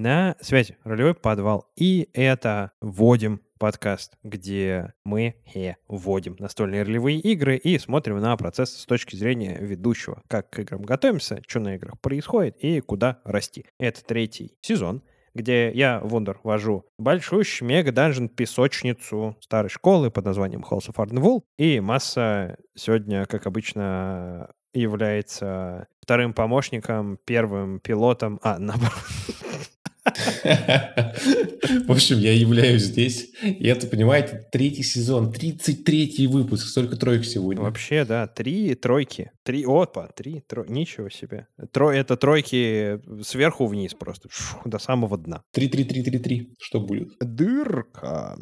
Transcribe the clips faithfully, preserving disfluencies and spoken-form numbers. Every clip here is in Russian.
На связи «Ролевой подвал». И это «Вводим» подкаст, где мы э, вводим настольные ролевые игры и смотрим на процесс с точки зрения ведущего. Как к играм готовимся, что на играх происходит и куда расти. Это третий сезон, где я, Вундер, вожу большущую мега-данжен-песочницу старой школы под названием Halls of Ardenwold. И Масса сегодня, как обычно, является вторым помощником, первым пилотом... А, наоборот. В общем, я являюсь здесь. И это, понимаете, третий сезон, тридцать третий выпуск. Столько троек сегодня. Вообще, да, три тройки. Три, опа, три тройки. Ничего себе. Тро, это тройки сверху вниз просто. Шу, до самого дна. Три-три-три-три-три. Что будет? Дырка.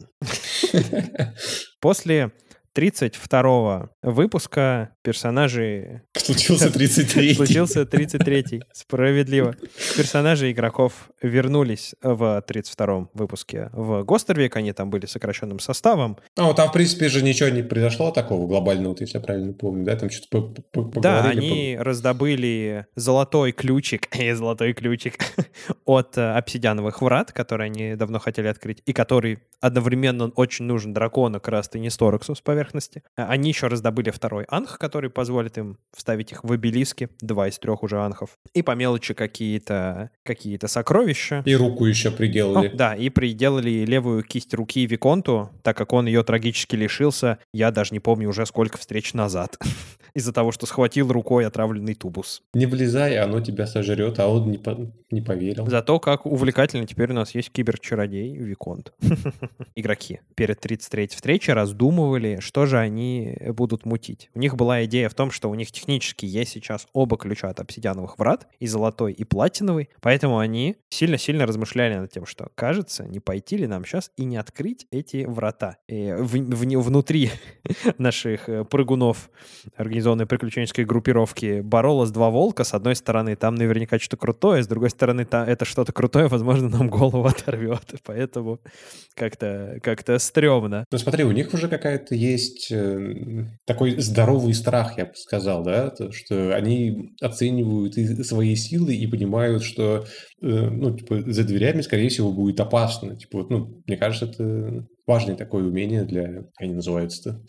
После тридцать второго выпуска персонажей... Случился тридцать третий. Случился тридцать третий. Справедливо. Персонажи игроков вернулись в тридцать втором выпуске в Гостервик. Они там были сокращенным составом. Ну, там, в принципе, же ничего не произошло такого глобального, если я правильно помню. Да, там что-то поговорили. Да, они раздобыли золотой ключик, и золотой ключик от обсидиановых врат, которые они давно хотели открыть, и который одновременно очень нужен дракону Краст и Нестораксу с поверхности. Они еще раздобыли второй анх, который позволит им вставить их в обелиски, два из трех уже анхов, и по мелочи какие-то какие-то сокровища. И руку еще приделали. О, да, и приделали левую кисть руки Виконту, так как он ее трагически лишился, я даже не помню уже сколько встреч назад, из-за того, что схватил рукой отравленный тубус. Не влезай, оно тебя сожрет, а он не, по... не поверил. Зато как увлекательно теперь у нас есть киберчародей Виконт. Игроки перед тридцать третьей встречей раздумывали, что же они будут мутить. У них была идея в том, что у них технически есть сейчас оба ключа от обсидиановых врат, и золотой, и платиновый, поэтому они сильно-сильно размышляли над тем, что, кажется, не пойти ли нам сейчас и не открыть эти врата. И в, в, внутри наших прыгунов организованной приключенческой группировки боролось два волка. С одной стороны, там наверняка что-то крутое, с другой стороны, там это что-то крутое, возможно, нам голову оторвет, поэтому как-то, как-то стрёмно. Ну смотри, у них уже какая-то есть э, такой здоровый страх, я бы сказал, да, то, что они оценивают и свои силы и понимают, что э, ну, типа, за дверями, скорее всего, будет опасно. Типа, вот, ну, мне кажется, это важное такое умение для, как они называются-то,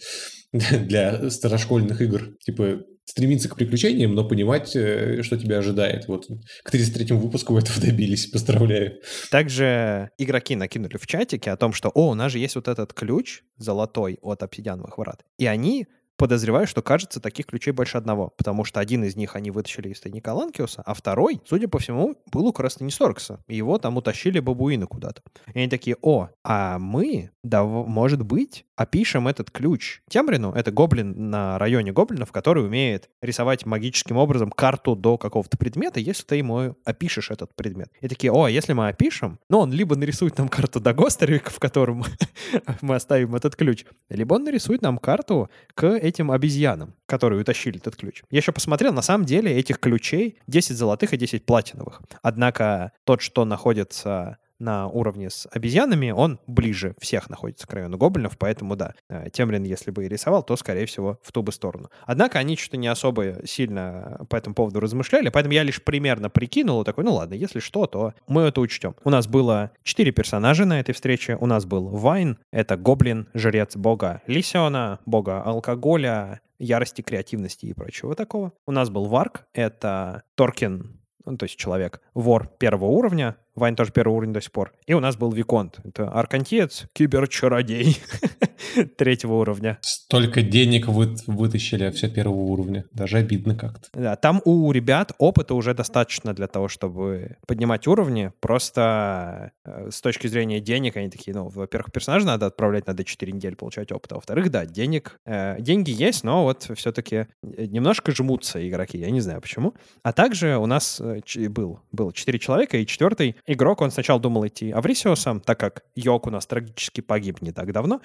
для старошкольных игр. Типа, стремиться к приключениям, но понимать, что тебя ожидает. Вот к тридцать третьему выпуску этого добились. Поздравляю. Также игроки накинули в чатике о том, что «О, у нас же есть вот этот ключ золотой от обсидиановых врат». И они... подозреваю, что, кажется, таких ключей больше одного, потому что один из них они вытащили из тайника Ланкиуса, а второй, судя по всему, был у Краста Несторакса. И его там утащили бабуины куда-то. И они такие: о, а мы, да, может быть, опишем этот ключ Темрину, это гоблин на районе гоблинов, который умеет рисовать магическим образом карту до какого-то предмета, если ты ему опишешь этот предмет. И такие: о, если мы опишем, ну, он либо нарисует нам карту до Гостервика, в котором мы оставим этот ключ, либо он нарисует нам карту к этим обезьянам, которые утащили этот ключ. Я еще посмотрел, на самом деле этих ключей десять золотых и десять платиновых. Однако тот, что находится на уровне с обезьянами, он ближе всех находится к району гоблинов, поэтому да, Темрин, если бы и рисовал, то, скорее всего, в ту бы сторону. Однако они что-то не особо сильно по этому поводу размышляли, поэтому я лишь примерно прикинул, такой: ну ладно, если что, то мы это учтем. У нас было четыре персонажа на этой встрече. У нас был Вайн, это гоблин, жрец бога Лисиона, бога алкоголя, ярости, креативности и прочего такого. У нас был Варк, это Торкин, ну, то есть человек, вор первого уровня. Вайн тоже первый уровень до сих пор. И у нас был Виконт. Это аркантиец, киберчародей третьего уровня. Столько денег вы, вытащили, а все первого уровня. Даже обидно как-то. Да, там у ребят опыта уже достаточно для того, чтобы поднимать уровни. Просто э, с точки зрения денег они такие: ну, во-первых, персонажа надо отправлять, надо четыре недели получать опыта. Во-вторых, да, денег, э, деньги есть, но вот все-таки немножко жмутся игроки. Я не знаю почему. А также у нас э, был, было четыре человека, и четвертый игрок, он сначала думал идти Аврисиусом, так как Йок у нас трагически погиб не так давно. Однако я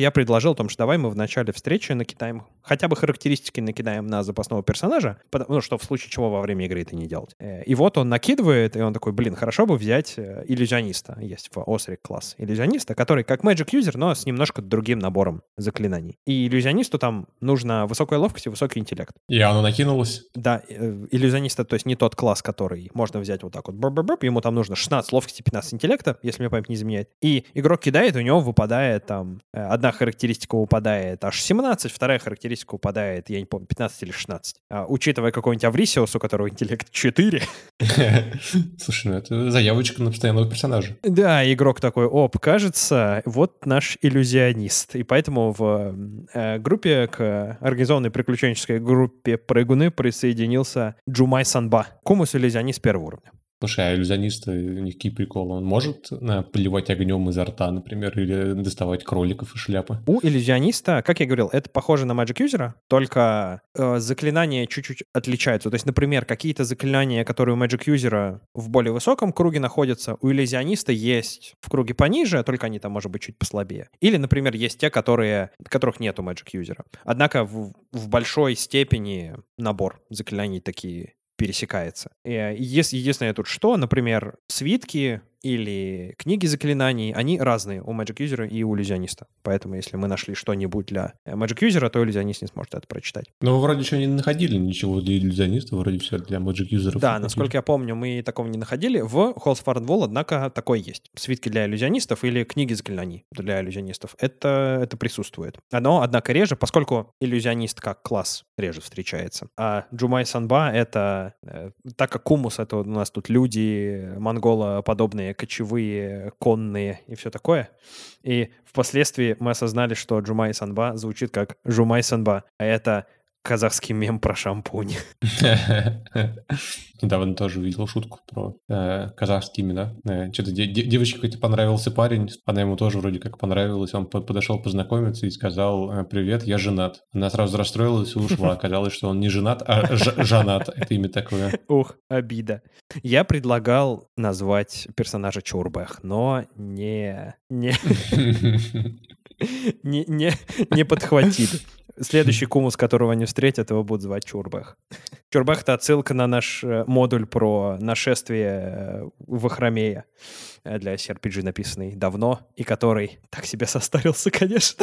я предложил о том, что давай мы в начале встречи накидаем, хотя бы характеристики накидаем на запасного персонажа, потому, ну, что в случае чего во время игры это не делать. Э, И вот он накидывает, и он такой, блин, хорошо бы взять э, иллюзиониста. Есть в Осрик класс иллюзиониста, который как Magic User, но с немножко другим набором заклинаний. И иллюзионисту там нужна высокая ловкость и высокий интеллект. И оно накинулось. Да, э, иллюзиониста, то есть не тот класс, который можно взять вот так вот, бр-бр-бр, ему там нужно шестнадцать ловкости, пятнадцать интеллекта, если мне память не изменяет. И игрок кидает, у него выпадает там, э, одна характеристика выпадает аж семнадцать, вторая характеристика выпадает, я не помню, пятнадцать или шестнадцать. А, учитывая какой-нибудь Аврисиус, у которого интеллект четыре. Слушай, ну это заявочка на постоянного персонажа. Да, игрок такой, оп, кажется, вот наш иллюзионист. И поэтому в э, группе, к организованной приключенческой группе «Прыгуны» присоединился Джумай Санба, кумус иллюзионист первого уровня. Слушай, а иллюзионист, у них какие приколы? Он может э, поливать огнем изо рта, например, или доставать кроликов из шляпы? У иллюзиониста, как я говорил, это похоже на Magic User, только э, заклинания чуть-чуть отличаются. То есть, например, какие-то заклинания, которые у Magic User в более высоком круге находятся, у иллюзиониста есть в круге пониже, только они там, может быть, чуть послабее. Или, например, есть те, которые, которых нет у Magic User. Однако в, в большой степени набор заклинаний такие пересекается. И если, единственное тут что, например, свитки или книги заклинаний, они разные у Magic User и у иллюзиониста. Поэтому если мы нашли что-нибудь для Magic User, то иллюзионист не сможет это прочитать. Ну, вы вроде еще не находили ничего для иллюзиониста, вроде все для Magic User. Да, насколько я помню, мы такого не находили. В Halls of Ardenwall, однако, такое есть. Свитки для иллюзионистов или книги заклинаний для иллюзионистов. Это, это присутствует. Оно, однако, реже, поскольку иллюзионист как класс реже встречается. А Джумай Санба — это... Э, так как Кумус — это у нас тут люди монголоподобные, кочевые, конные и все такое. И впоследствии мы осознали, что Джумай Санба звучит как Жумай Санба, а это казахский мем про шампунь. Недавно тоже увидел шутку про э, казахские имена. Э, что-то де- де- девочке какой-то понравился парень, она ему тоже вроде как понравилась. Он по- подошел познакомиться и сказал: «Привет, я женат». Она сразу расстроилась и ушла. Оказалось, что он не женат, а ж- жанат. Это имя такое. Ух, обида. Я предлагал назвать персонажа Чурбэх, но не... не... не, не, не подхватили. Следующий кумус, которого они встретят, его будут звать Чурбэх. Чурбэх — это отсылка на наш модуль про нашествие Вахромея для си ар пи джи, написанный давно, и который так себе состарился, конечно.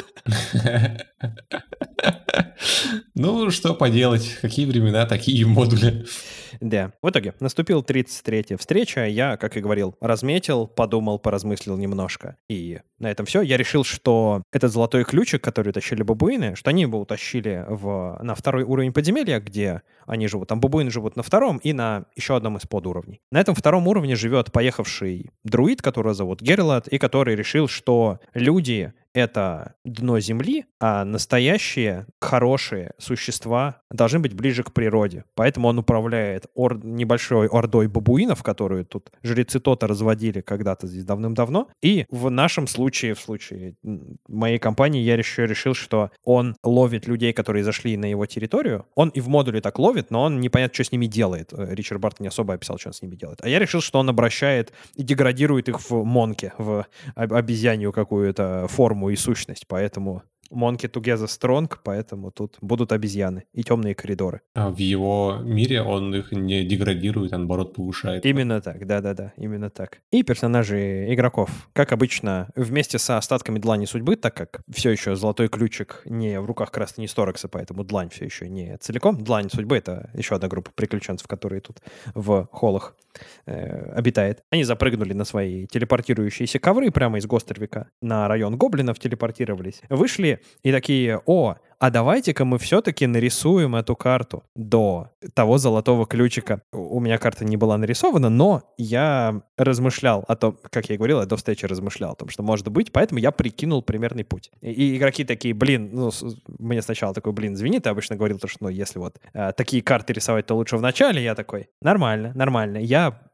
Ну, что поделать, какие времена, такие модули. Да. В итоге наступила тридцать третья встреча. Я, как и говорил, разметил, подумал, поразмыслил немножко. И на этом все. Я решил, что этот золотой ключик, который тащили бабуины, что они его утащили в, на второй уровень подземелья, где они живут. Там бабуины живут на втором и на еще одном из подуровней. На этом втором уровне живет поехавший друид, которого зовут Герлат, и который решил, что люди — это дно земли, а настоящие, хорошие существа должны быть ближе к природе. Поэтому он управляет ор- небольшой ордой бабуинов, которую тут жрецы Тота разводили когда-то здесь давным-давно. И в нашем случае, в случае моей компании, я еще решил, что он ловит людей, которые зашли на его территорию. Он и в модуле так ловит, но он непонятно, что с ними делает. Ричард Барт не особо описал, что он с ними делает. А я решил, что он обращает и деградирует их в монке, в обезьянью какую-то форму и сущность, поэтому Monkey Together Strong, поэтому тут будут обезьяны и темные коридоры. А в его мире он их не деградирует, а наоборот повышает. Именно так, да-да-да, именно так. И персонажи игроков, как обычно, вместе со остатками Длани Судьбы, так как все еще Золотой Ключик не в руках Красный Сторокса, поэтому Длань все еще не целиком. Длань Судьбы — это еще одна группа приключенцев, которые тут в холлах э, обитает. Они запрыгнули на свои телепортирующиеся ковры прямо из Гостервика на район гоблинов, телепортировались, вышли и такие: о, а давайте-ка мы все-таки нарисуем эту карту до того золотого ключика. У меня карта не была нарисована, но я размышлял о том, как я и говорил, я до встречи размышлял о том, что может быть, поэтому я прикинул примерный путь. И, и игроки такие: блин, ну, мне сначала такой, блин, извини, ты обычно говорил, то, что ну, если вот э, такие карты рисовать, то лучше в начале. Я такой: нормально, нормально. Я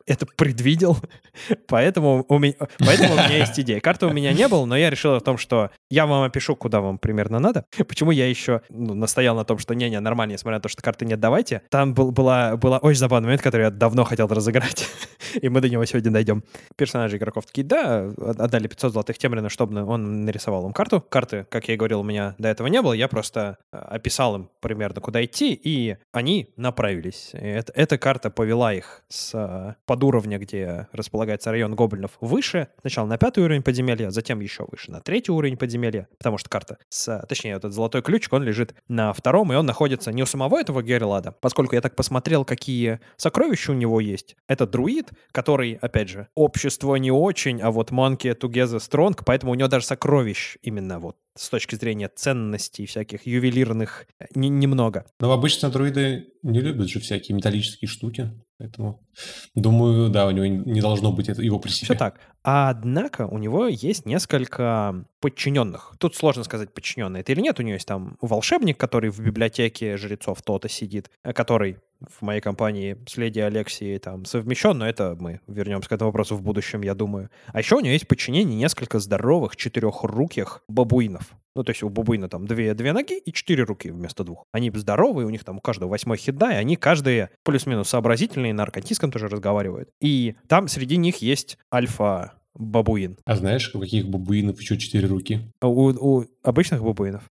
это предвидел, поэтому у меня, поэтому у меня есть идея. Карты у меня не было, но я решил о том, что я вам опишу, куда вам примерно надо. Почему я еще ну, настоял на том, что не-не, нормально, несмотря на то, что карты не отдавайте. Там был, была, была очень забавный момент, который я давно хотел разыграть, и мы до него сегодня дойдем. Персонажи игроков такие, да, отдали пятьсот золотых Темрина, чтобы он нарисовал им карту. Карты, как я и говорил, у меня до этого не было, я просто описал им примерно, куда идти, и они направились. Это, эта карта повела их с подуровня, где располагается район гоблинов, выше. Сначала на пятый уровень подземелья, затем еще выше на третий уровень подземелья, потому что карта, с, точнее, этот золотой ключик, он лежит на втором, и он находится не у самого этого Герилада, поскольку я так посмотрел, какие сокровища у него есть. Это друид, который, опять же, общество не очень, а вот Monkey Together Strong, поэтому у него даже сокровищ именно вот с точки зрения ценностей всяких ювелирных не, немного. Но обычно друиды не любят же всякие металлические штуки, поэтому, думаю, да, у него не должно быть это его при себе. Все так. Однако у него есть несколько подчиненных. Тут сложно сказать, подчиненный это или нет. У него есть там волшебник, который в библиотеке жрецов то-то сидит, который в моей компании с леди Алексией там совмещен, но это мы вернемся к этому вопросу в будущем, я думаю. А еще у него есть подчинение несколько здоровых четырехруких бабуинов. Ну, то есть у бабуина там две, две ноги и четыре руки вместо двух. Они здоровые, у них там у каждого восьмой хитда, и они каждые плюс-минус сообразительные, на аркантийском тоже разговаривают. И там среди них есть альфа-бабуин. А знаешь, у каких бабуинов еще четыре руки? У, у обычных бабуинов?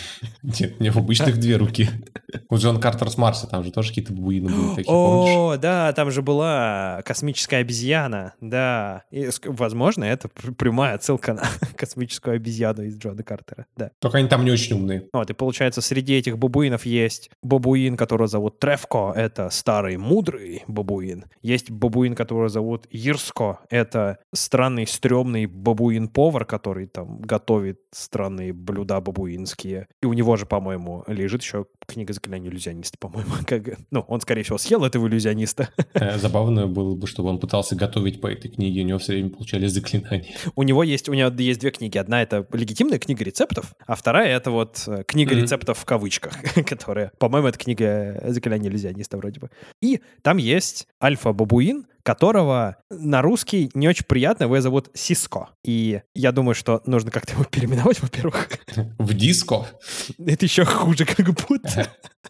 Нет, не в обычных две руки. У Джон Картер с Марса, там же тоже какие-то бабуины были такие, помнишь? О, да, там же была космическая обезьяна, да. И, возможно, это прямая отсылка на космическую обезьяну из Джона Картера, да. Только они там не очень умные. Вот, и получается, среди этих бабуинов есть бабуин, которого зовут Тревко, это старый мудрый бабуин. Есть бабуин, которого зовут Ирско, это странный, стрёмный бабуин-повар, который там готовит странные блюда бабуинские. И у него же, по-моему, лежит еще книга заклинаний иллюзиониста, по-моему. Как... Ну, он, скорее всего, съел этого иллюзиониста. Забавно было бы, чтобы он пытался готовить по этой книге, у него все время получались заклинания. У него есть, у него есть две книги. Одна — это легитимная книга рецептов, а вторая — это вот книга mm-hmm. рецептов в кавычках, которая, по-моему, это книга заклинаний иллюзиониста вроде бы. И там есть альфа-бабуин, которого на русский не очень приятно, его зовут Сиско. И я думаю, что нужно как-то его переименовать, во-первых. В диско? Это еще хуже как будто.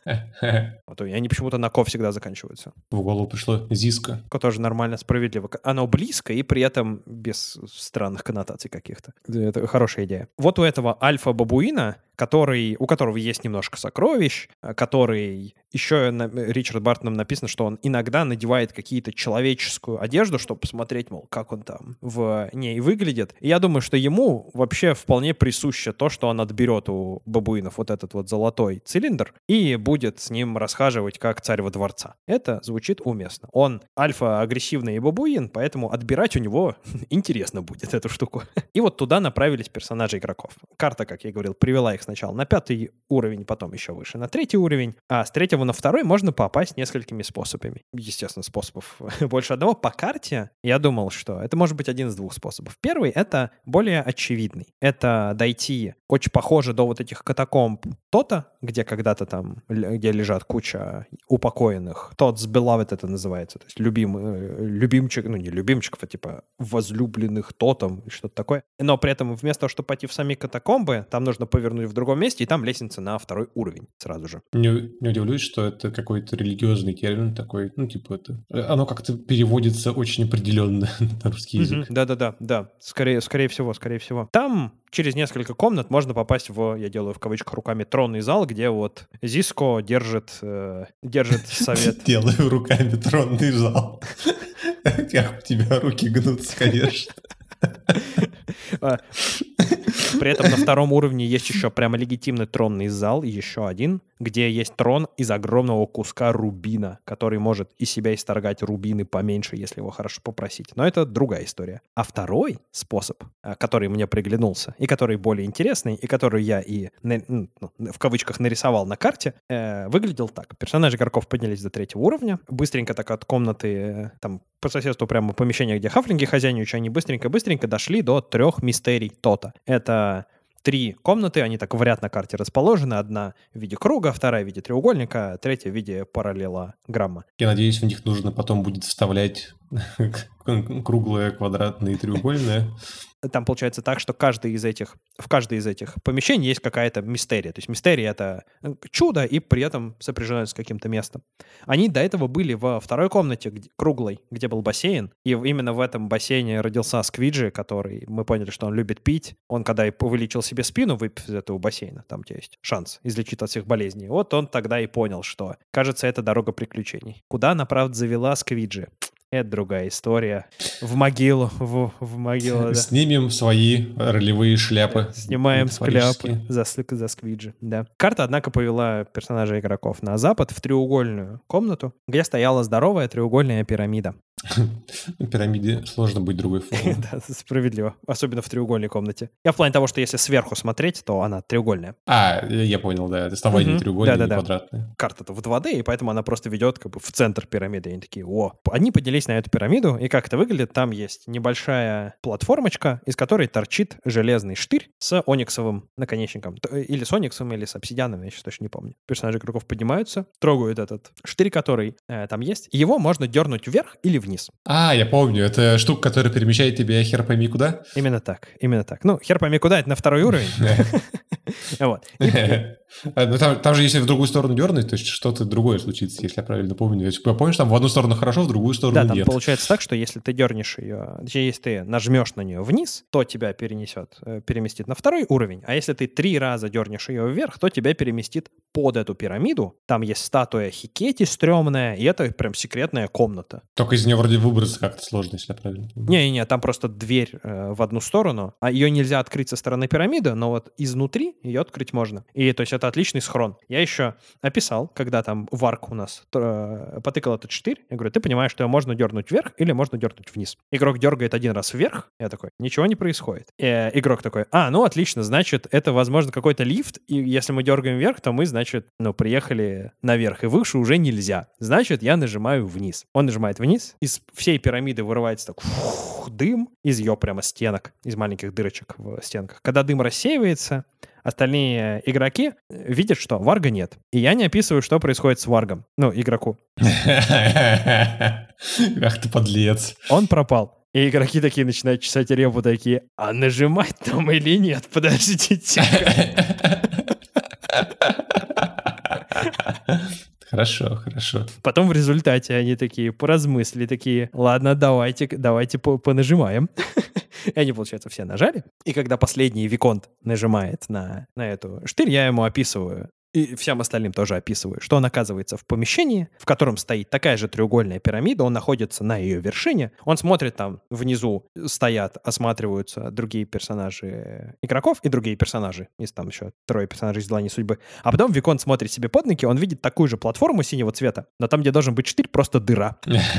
Вот, и они почему-то на ко всегда заканчиваются. В голову пришло Зиско. Ко тоже нормально, справедливо. Оно близко и при этом без странных коннотаций каких-то. Это хорошая идея. Вот у этого альфа-бабуина, который, у которого есть немножко сокровищ, который еще на, Ричард Бартоном написано, что он иногда надевает какие-то человеческую одежду, чтобы посмотреть, мол, как он там в ней выглядит. И я думаю, что ему вообще вполне присуще то, что он отберет у бабуинов вот этот вот золотой цилиндр и будет с ним расхаживать как царь во дворца. Это звучит уместно. Он альфа-агрессивный бабуин, поэтому отбирать у него интересно будет эту штуку. И вот туда направились персонажи игроков. Карта, как я говорил, привела их сначала на пятый уровень, потом еще выше на третий уровень, а с третьего на второй можно попасть несколькими способами. Естественно, способов больше одного. По карте я думал, что это может быть один из двух способов. Первый — это более очевидный. Это дойти очень похоже до вот этих катакомб то-то, где когда-то там, где лежат куча упокоенных. Тот с Beloved это называется, то есть любим, любимчик, ну не любимчиков, а типа возлюбленных тотом и что-то такое. Но при этом вместо того, чтобы пойти в сами катакомбы, там нужно повернуть в другом месте, и там лестница на второй уровень сразу же. Не, не удивлюсь, что это какой-то религиозный термин такой, ну типа это... Оно как-то переводится очень определенно на русский язык. Mm-hmm. Да-да-да, да. Скорее, скорее всего, скорее всего. Там через несколько комнат можно попасть в, я делаю в кавычках руками, тронный зал, где вот Зиско держит, э, держит совет. Делаю руками тронный зал. Как у тебя руки гнутся, конечно. При этом на втором уровне есть еще прямо легитимный тронный зал, еще один, где есть трон из огромного куска рубина, который может из себя исторгать рубины поменьше, если его хорошо попросить. Но это другая история. А второй способ, который мне приглянулся, и который более интересный, и который я и ну, в кавычках нарисовал на карте, э, выглядел так. Персонажи игроков поднялись до третьего уровня, быстренько так от комнаты, там по соседству прямо помещение, где хафлинги хозяйничают, они быстренько-быстренько дошли до трех мистерий то-то. Это три комнаты, они так в ряд на карте расположены. Одна в виде круга, вторая в виде треугольника, третья в виде параллелограмма. Я надеюсь, в них нужно потом будет вставлять Круглое, квадратное и треугольное. Там получается так, что каждый из этих, в каждой из этих помещений есть какая-то мистерия. То есть мистерия — это чудо, и при этом сопряжено с каким-то местом. Они до этого были во второй комнате, где, круглой, где был бассейн. И именно в этом бассейне родился Сквиджи, который, мы поняли, что он любит пить. Он, когда и вылечил себе спину, выпив из этого бассейна, там где есть шанс излечить от всех болезней, вот он тогда и понял, что, кажется, это дорога приключений. Куда она, правда, завела Сквиджи? Это другая история. В могилу, в, в могилу, да. Снимем свои ролевые шляпы. Снимаем шляпы за, за Сквиджи, да. Карта, однако, повела персонажей игроков на запад, в треугольную комнату, где стояла здоровая треугольная пирамида. На пирамиде сложно быть другой формы. Да, справедливо. Особенно в треугольной комнате. Я в плане того, что если сверху смотреть, то она треугольная. А, я понял, да. Основание Мгм. треугольное, Да, не да, да. квадратное. Карта-то в два дэ, и поэтому она просто ведет как бы в центр пирамиды. И они такие, о. Они поднялись на эту пирамиду, и как это выглядит? Там есть небольшая платформочка, из которой торчит железный штырь с ониксовым наконечником. Т- Или с ониксом, или с обсидианом, я сейчас точно не помню. Персонажи игроков поднимаются, трогают этот штырь, который э, там есть. И его можно дернуть вверх или вниз. А, я помню, это штука, которая перемещает тебя хер пойми куда. Именно так, именно так. Ну, хер пойми куда, это на второй уровень. Вот. И- А, ну, там, там же, если в другую сторону дернуть, то есть что-то другое случится, если я правильно помню. То есть, помнишь, там в одну сторону хорошо, в другую Да, сторону там нет. получается так, что если ты дернешь ее, точнее, если ты нажмешь на нее вниз, то тебя перенесет, э, переместит на второй уровень, а если ты три раза дернешь ее вверх, то тебя переместит под эту пирамиду. Там есть статуя Хикети стрёмная, и это прям секретная комната. Только из нее вроде выбраться как-то сложно, если я правильно помню. Не-не-не, там просто дверь э, в одну сторону, а ее нельзя открыть со стороны пирамиды, но вот изнутри ее открыть можно. И то есть это отличный схрон. Я еще описал, когда там Варк у нас э, потыкал этот штырь, я говорю, ты понимаешь, что ее можно дернуть вверх или можно дернуть вниз. Игрок дергает один раз вверх, я такой, ничего не происходит. Э, игрок такой, а, ну отлично, значит, это, возможно, какой-то лифт, и если мы дергаем вверх, то мы, значит, ну, приехали наверх, и выше уже нельзя. Значит, я нажимаю вниз. Он нажимает вниз, из всей пирамиды вырывается так фух, дым из ее прямо стенок, из маленьких дырочек в стенках. Когда дым рассеивается, остальные игроки видят, что Варга нет. И я не описываю, что происходит с Варгом, ну, игроку. Ах ты подлец. Он пропал. И игроки такие начинают чесать репу, такие, а нажимать там или нет? Подождите. Хорошо, хорошо. Потом в результате они такие поразмыслили, такие, ладно, давайте, давайте по- понажимаем. И они, получается, все нажали. И когда последний Виконт нажимает на, на эту штырь, я ему описываю, и всем остальным тоже описываю, что он оказывается в помещении, в котором стоит такая же треугольная пирамида, он находится на ее вершине, он смотрит там, внизу стоят, осматриваются другие персонажи игроков и другие персонажи, есть там еще трое персонажей из «Длани судьбы», а потом Виконт смотрит себе под ноги, он видит такую же платформу синего цвета, но там, где должен быть штырь, просто дыра.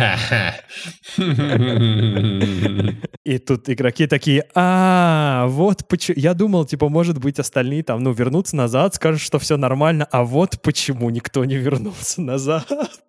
И тут игроки такие, а, вот почему... Я думал, типа, может быть, остальные там, ну, вернутся назад, скажут, что все нормально, а вот почему никто не вернулся назад.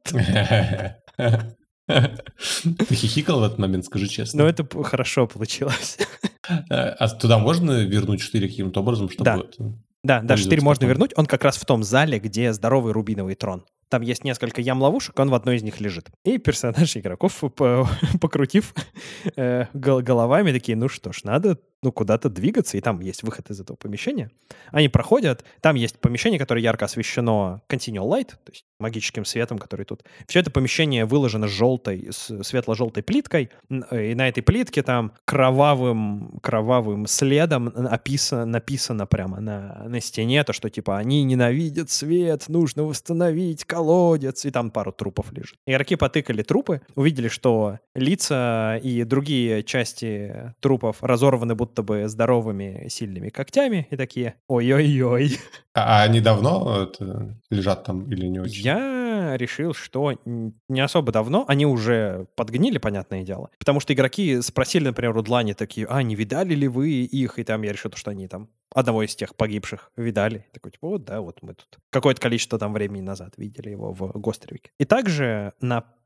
Ты хихикал в этот момент, скажи честно. Ну, это п- хорошо получилось. А туда можно вернуть штырь каким-то образом, чтобы... Да. это- Да, да, штырь Пользоваться можно потом. вернуть, он как раз в том зале, где здоровый рубиновый трон. Там есть несколько ям-ловушек, он в одной из них лежит. И персонажи игроков, по- покрутив э, гол- головами, такие, ну что ж, надо ну, куда-то двигаться, и там есть выход из этого помещения. Они проходят, там есть помещение, которое ярко освещено Continual Light, то есть магическим светом, который тут. Все это помещение выложено желтой, с светло-желтой плиткой, н- и на этой плитке там кровавым, кровавым следом описано, написано прямо на, на стене то, что типа они ненавидят свет, нужно восстановить колодец, и там пару трупов лежит. Игроки потыкали трупы, увидели, что лица и другие части трупов разорваны будто бы здоровыми сильными когтями, и такие ой-ой-ой. А, а они давно это, лежат там или не очень? Я решил, что н- не особо давно они уже подгнили, понятное дело. Потому что игроки спросили, например, у Длани такие, а, не видали ли вы их? И там я решил, что они там одного из тех погибших видали. Такой, типа, вот, да, вот мы тут какое-то количество там времени назад видели его в Гостревике. И также на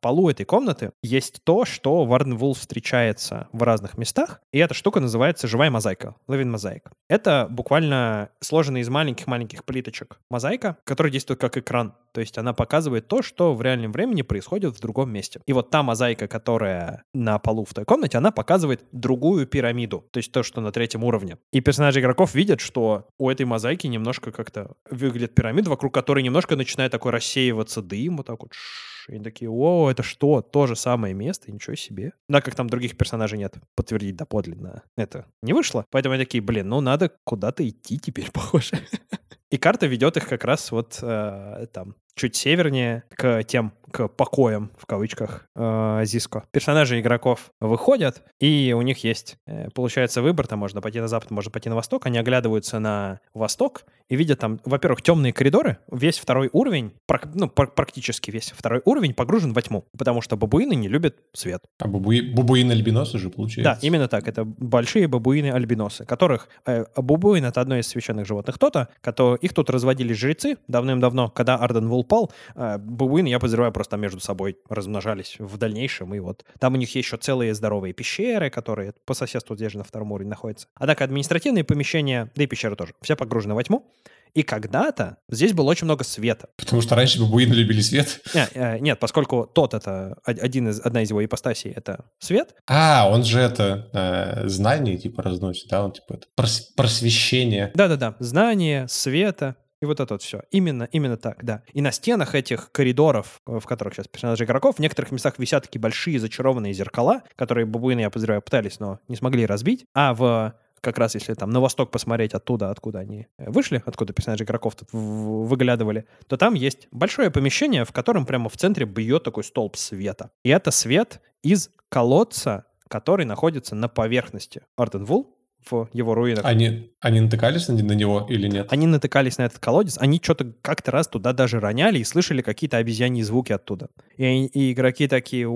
полу этой комнаты есть то, что в Arden Wolf встречается в разных местах, и эта штука называется живая мозаика, living mosaic. Это буквально сложенная из маленьких-маленьких плиточек мозаика, которая действует как экран. То есть она показывает то, что в реальном времени происходит в другом месте. И вот та мозаика, которая на полу в той комнате, она показывает другую пирамиду, то есть то, что на третьем уровне. И персонажи игроков видят, что у этой мозаики немножко как-то выглядит пирамида, вокруг которой немножко начинает такой рассеиваться дым, вот так вот. И они такие: о, это что? То же самое место? Ничего себе. Да, как там других персонажей нет. Подтвердить доподлинно это не вышло. Поэтому они такие: блин, ну надо куда-то идти теперь, похоже. И карта ведет их как раз вот э, там чуть севернее к тем, к покоям, в кавычках, э, Зиско. Персонажи игроков выходят, и у них есть, э, получается, выбор. Там можно пойти на запад, можно пойти на восток. Они оглядываются на восток и видят там, во-первых, темные коридоры. Весь второй уровень, прак- ну, пр- практически весь второй уровень погружен во тьму, потому что бабуины не любят свет. А бабуи... бабуины-альбиносы же, получается? Да, именно так. Это большие бабуины-альбиносы, которых... Э, бабуин — это одно из священных животных Тота, которые, их тут разводили жрецы давным-давно, когда Arden Wolf пал. Э, бабуины, я подозреваю, просто там между собой размножались в дальнейшем, и вот там у них есть еще целые здоровые пещеры, которые по соседству здесь же на втором уровне находятся. Однако административные помещения, да и пещеры тоже, все погружены во тьму. И когда-то здесь было очень много света. Потому что раньше бабуины любили свет? Не, э, нет, поскольку тот — это один из, одна из его ипостасей — это свет. А, он же это э, знание типа разносит, да? Он типа это прос- просвещение. Да-да-да, знание, света. И вот это вот все. Именно, именно так, да. И на стенах этих коридоров, в которых сейчас персонажи игроков, в некоторых местах висят такие большие зачарованные зеркала, которые бабуины, я подозреваю, пытались, но не смогли разбить. А в как раз если там на восток посмотреть оттуда, откуда они вышли, откуда персонажи игроков тут выглядывали, то там есть большое помещение, в котором прямо в центре бьет такой столб света. И это свет из колодца, который находится на поверхности Arden Wolf, в его руинах. Они, они натыкались на, на него или нет? Они натыкались на этот колодец, они что-то как-то раз туда даже роняли и слышали какие-то обезьяньи звуки оттуда. И, и игроки такие: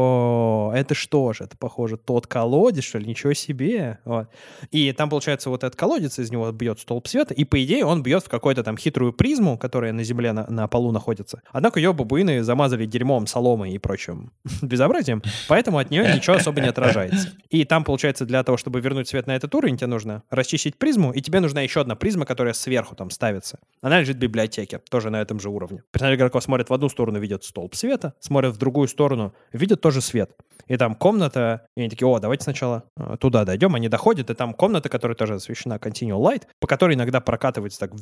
о, это что же? Это, похоже, тот колодец, что ли? Ничего себе! Вот. И там, получается, вот этот колодец, из него бьет столб света, и, по идее, он бьет в какую-то там хитрую призму, которая на земле, на, на полу находится. Однако ее бабуины замазали дерьмом, соломой и прочим безобразием, поэтому от нее ничего особо не отражается. И там, получается, для того, чтобы вернуть свет на этот уровень, тебе нужно расчистить призму, и тебе нужна еще одна призма, которая сверху там ставится. Она лежит в библиотеке, тоже на этом же уровне. Персонажи игроков смотрят в одну сторону, видят столб света, смотрят в другую сторону, видят тоже свет. И там комната, и они такие: о, давайте сначала туда дойдем. Они доходят, и там комната, которая тоже освещена Continual Light, по которой иногда прокатывается так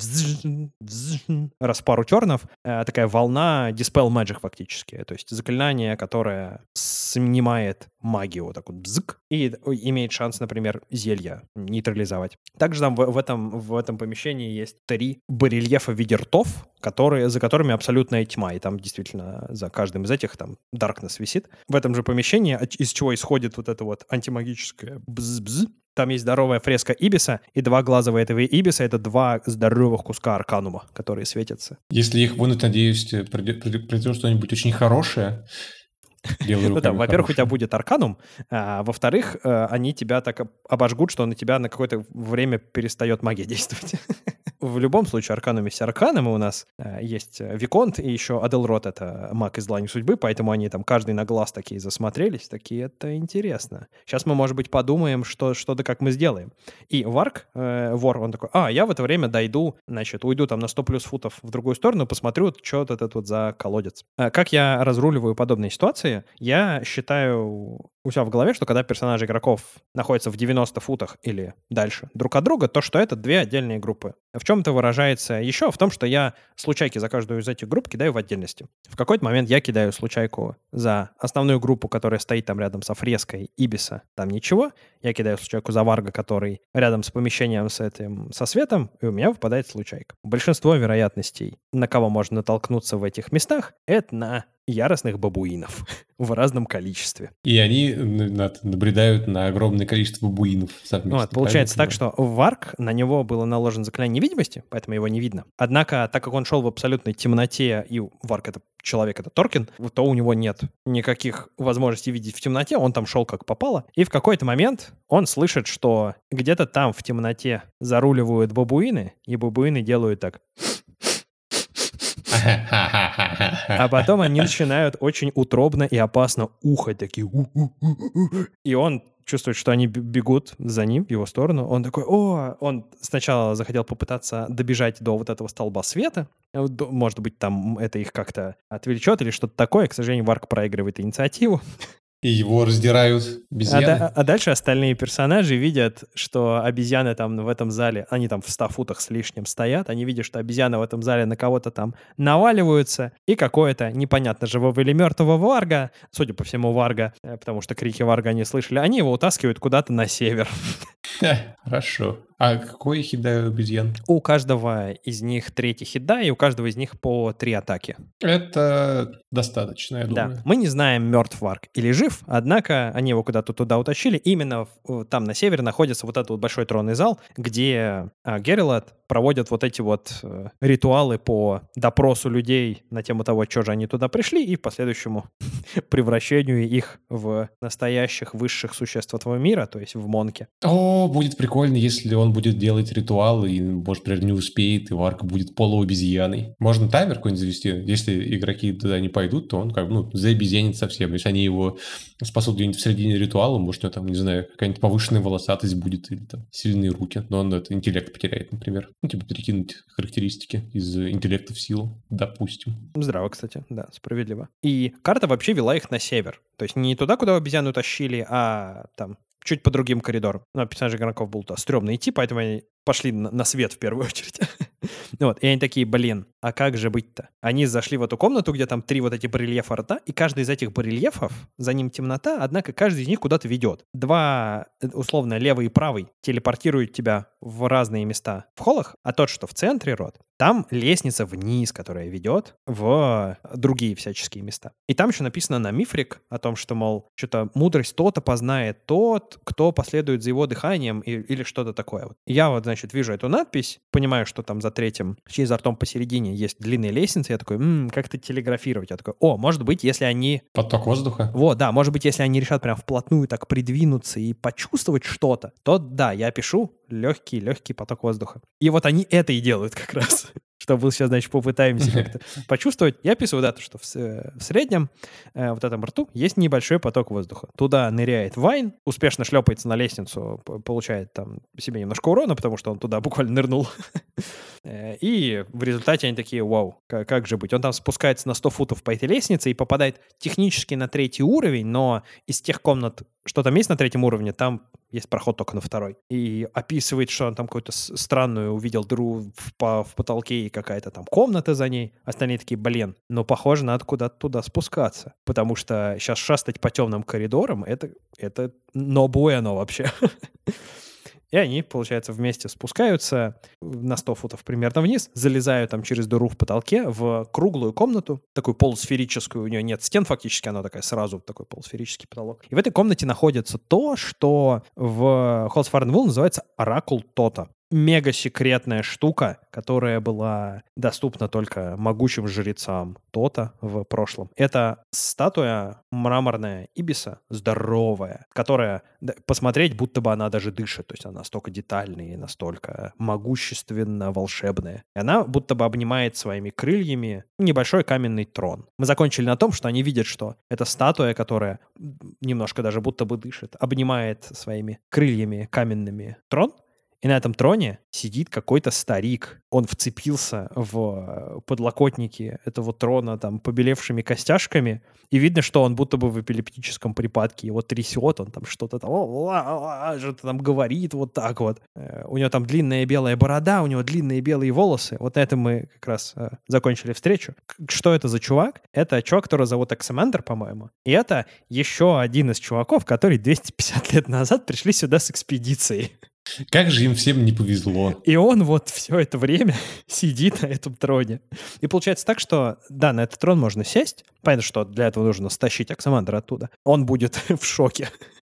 раз пару тернов, такая волна Dispel Magic фактически. То есть заклинание, которое снимает магию вот так вот бзык, и имеет шанс, например, зелья нейтрализовать. Также там в, в, этом, в этом помещении есть три барельефа в виде ртов, которые, за которыми абсолютная тьма, и там действительно за каждым из этих там Darkness висит. В этом же помещении, из чего исходит вот это вот антимагическое бз-бз, там есть здоровая фреска Ибиса, и два глаза этого Ибиса — это два здоровых куска арканума, которые светятся. Если их вынуть, надеюсь, произойдет что-нибудь очень хорошее. Ну да, во-первых, у тебя будет арканум, а во-вторых, они тебя так обожгут, что на тебя на какое-то время перестает магия действовать. В любом случае, арканум есть арканом, и у нас есть Виконт, и еще Аделрот — это маг из Длани Судьбы, поэтому они там каждый на глаз такие засмотрелись, такие: это интересно. Сейчас мы, может быть, подумаем, что, что да как мы сделаем. И Варк, э, вор, он такой: а, я в это время дойду, значит, уйду там на сто плюс футов в другую сторону, посмотрю, что вот этот вот за колодец. Как я разруливаю подобные ситуации? Я считаю у себя в голове, что когда персонажи игроков находятся в девяноста футах или дальше друг от друга, то что это две отдельные группы. В чем это выражается еще? В том, что я случайки за каждую из этих групп кидаю в отдельности. В какой-то момент я кидаю случайку за основную группу, которая стоит там рядом со фреской Ибиса, там ничего. Я кидаю случайку за Варга, который рядом с помещением с этим, со светом, и у меня выпадает случайка. Большинство вероятностей, на кого можно натолкнуться в этих местах, это на яростных бабуинов в разном количестве. И они наблюдают на огромное количество бабуинов совместно. Вот, получается так, что Варк, на него было наложено заклинание невидимости, поэтому его не видно. Однако, так как он шел в абсолютной темноте, и Варк — это человек, это Торкин, то у него нет никаких возможностей видеть в темноте, он там шел как попало. И в какой-то момент он слышит, что где-то там в темноте заруливают бабуины, и бабуины делают так. А потом они начинают очень утробно и опасно ухать, такие у-у-у-у-у. И он чувствует, что они б- бегут за ним, в его сторону. Он такой, о, он сначала захотел попытаться добежать до вот этого столба света. Э, до- Может быть, там это их как-то отвлечет или что-то такое. К сожалению, Варк проигрывает инициативу. И его раздирают А, да- обезьяны. а дальше остальные персонажи видят, что обезьяны там в этом зале, они там в ста футах с лишним стоят, они видят, что обезьяны в этом зале на кого-то там наваливаются, и какое-то непонятно живого или мертвого варга, судя по всему варга, э, потому что крики варга они слышали, они его утаскивают куда-то на север. Ха, Хорошо. А какой хидай у обезьян? У каждого из них третий хитда, и у каждого из них по три атаки. Это достаточно, я Да, думаю. мы не знаем, мертв Варг или жив, однако они его куда-то туда утащили. Именно в- там на севере находится вот этот вот большой тронный зал, где а, Гералт проводит вот эти вот э, ритуалы по допросу людей на тему того, что же они туда пришли, и последующему превращению их в настоящих высших существ этого мира, то есть в монки. О, будет прикольно, если он будет делать ритуал, и, может, например, не успеет, и Варк будет полуобезьяной. Можно таймер какой-нибудь завести. Если игроки туда не пойдут, то он как бы, ну, заобезьянит совсем. Если они его спасут где-нибудь в середине ритуала, может, у него там, не знаю, какая-нибудь повышенная волосатость будет, или там сильные руки, но он этот интеллект потеряет, например. Ну, типа, перекинуть характеристики из интеллекта в силу, допустим. Здраво, кстати, да, справедливо. И карта вообще вела их на север. То есть не туда, куда обезьяну тащили, а там чуть по другим коридорам. Ну, а персонажей игроков было туда стрёмно идти, поэтому они пошли на, на свет в первую очередь. Вот, и они такие, блин, а как же быть-то? Они зашли в эту комнату, где там три вот эти барельефа рта, и каждый из этих барельефов, за ним темнота, однако каждый из них куда-то ведет. Два, э, условно, левый и правый, телепортируют тебя в разные места в холлах, а тот, что в центре рот, там лестница вниз, которая ведет в другие всяческие места. И там еще написано на мифрик о том, что, мол, что-то мудрость то-то познает тот, кто последует за его дыханием и- или что-то такое. Вот. И я вот, значит, вижу эту надпись, понимаю, что там за третьим, чей за ртом посередине есть длинная лестница, я такой, м, как-то телеграфировать. Я такой, о, может быть, если они... Поток воздуха. Вот, да, может быть, если они решат прям вплотную так придвинуться и почувствовать что-то, то да, я пишу легкий-легкий поток воздуха. И вот они это и делают как раз. Что мы сейчас, значит, попытаемся как-то почувствовать. Я описываю дату, что в, с- э, в среднем э, вот этом рту есть небольшой поток воздуха. Туда ныряет Вайн, успешно шлепается на лестницу, п- получает там себе немножко урона, потому что он туда буквально нырнул. Э, И в результате они такие, вау, ка- как же быть? Он там спускается на сто футов по этой лестнице и попадает технически на третий уровень, но из тех комнат, что там есть на третьем уровне, там есть проход только на второй. И описывает, что он там какую-то с- странную увидел дыру в, по- в потолке и какая-то там комната за ней. Остальные такие, блин, ну, похоже, надо куда-то туда спускаться. Потому что сейчас шастать по темным коридорам, это, это no bueno вообще. И они, получается, вместе спускаются на сто футов примерно вниз, залезают там через дыру в потолке в круглую комнату, такую полусферическую, у нее нет стен фактически, она такая сразу такой полусферический потолок. И в этой комнате находится то, что в Halls of Iron называется Оракул Тота. Мега секретная штука, которая была доступна только могучим жрецам Тота в прошлом. Это статуя мраморная Ибиса, здоровая, которая да, посмотреть, будто бы она даже дышит. То есть она настолько детальная и настолько могущественно волшебная. И она будто бы обнимает своими крыльями небольшой каменный трон. Мы закончили на том, что они видят, что эта статуя, которая немножко даже будто бы дышит, обнимает своими крыльями каменными трон. И на этом троне сидит какой-то старик. Он вцепился в подлокотники этого трона там побелевшими костяшками. И видно, что он будто бы в эпилептическом припадке. Его трясет, он там что-то там, что-то там говорит вот так вот. Э, У него там длинная белая борода, у него длинные белые волосы. Вот на этом мы как раз э, закончили встречу. К- Что это за чувак? Это чувак, которого зовут Эксамендер, по-моему. И это еще один из чуваков, которые двести пятьдесят лет назад пришли сюда с экспедицией. Как же им всем не повезло. И он вот все это время сидит на этом троне. И получается так, что, да, на этот трон можно сесть. Понятно, что для этого нужно стащить Оксамандра оттуда. Он будет в шоке.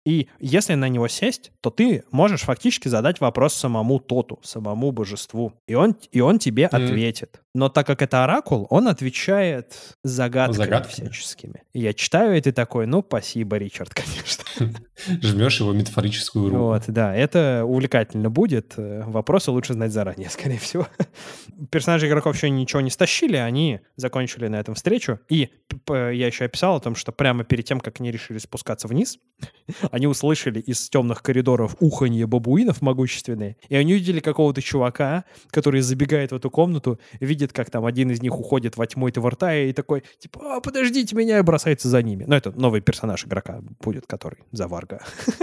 И если на него сесть, то ты можешь фактически задать вопрос самому Тоту, самому божеству. И он, и он тебе М. ответит. Но так как это оракул, он отвечает загадками, Загадками? всяческими. И я читаю, и ты такой, ну, спасибо, Ричард, конечно. Жмешь его метафорическую руку. Вот, да, это увлекательно будет. Э, Вопросы лучше знать заранее, скорее всего. Персонажи игроков еще ничего не стащили, они закончили на этом встречу. И п- п- я еще описал о том, что прямо перед тем, как они решили спускаться вниз, они услышали из темных коридоров уханье бабуинов могущественные, и они увидели какого-то чувака, который забегает в эту комнату, видит, как там один из них уходит во тьму этого рта, и такой, типа, «А, подождите меня», и бросается за ними. Но это новый персонаж игрока будет, который за Варга.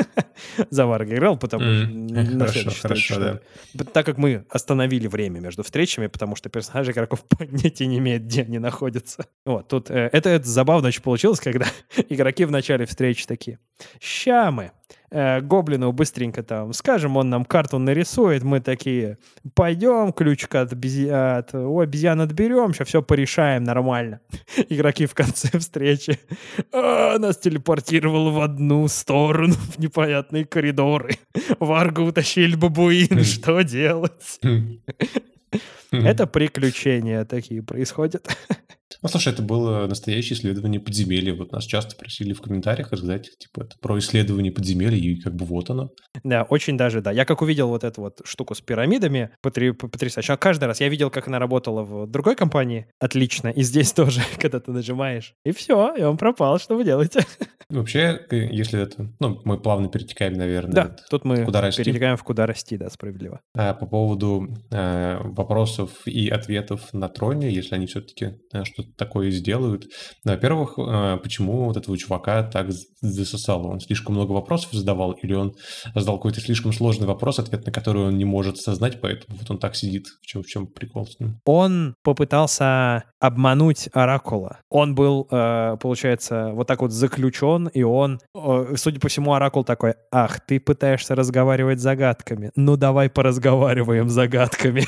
За Варга играл, потому что М. на Хорошо, следующей встрече, хорошо, что ли. да. Б- Так как мы остановили время между встречами, потому что персонажи игроков понятия не имеют, где они находятся. Вот, тут э, это, это забавно очень получилось, когда игроки в начале встречи такие, ща мы э, гоблину быстренько там скажем, он нам карту нарисует, мы такие, пойдем, ключик от, обези- от у обезьян отберем, сейчас все порешаем нормально. Игроки в конце встречи, «А, нас телепортировало в одну сторону, в непонятные коридоры. Варга утащили бабуины, Хм. что делать? Хм. Хм. Это приключения такие происходят. Ну, слушай, это было настоящее исследование подземелья. Вот нас часто просили в комментариях рассказать, типа, это про исследование подземелья, и как бы вот оно. Да, очень даже, да. Я как увидел вот эту вот штуку с пирамидами, потри- потрясающе. А каждый раз я видел, как она работала в другой компании. Отлично. И здесь тоже, когда ты нажимаешь. И все, и он пропал. Что вы делаете? Вообще, э, если это... Ну, мы плавно перетекаем, наверное, Да, вот тут мы куда расти. перетекаем в куда расти, да, справедливо. А по поводу э, вопросов и ответов на троне, если они все-таки э, что-то такое сделают. Во-первых, э, почему вот этого чувака так з- засосало? Он слишком много вопросов задавал, или он задал какой-то слишком сложный вопрос, ответ на который он не может осознать, поэтому вот он так сидит. В чем, в чем прикол с ним? Он попытался обмануть Оракула. Он был, э, получается, вот так вот заключен, и он, э, судя по всему, Оракул такой, ах, ты пытаешься разговаривать загадками, ну давай поразговариваем загадками.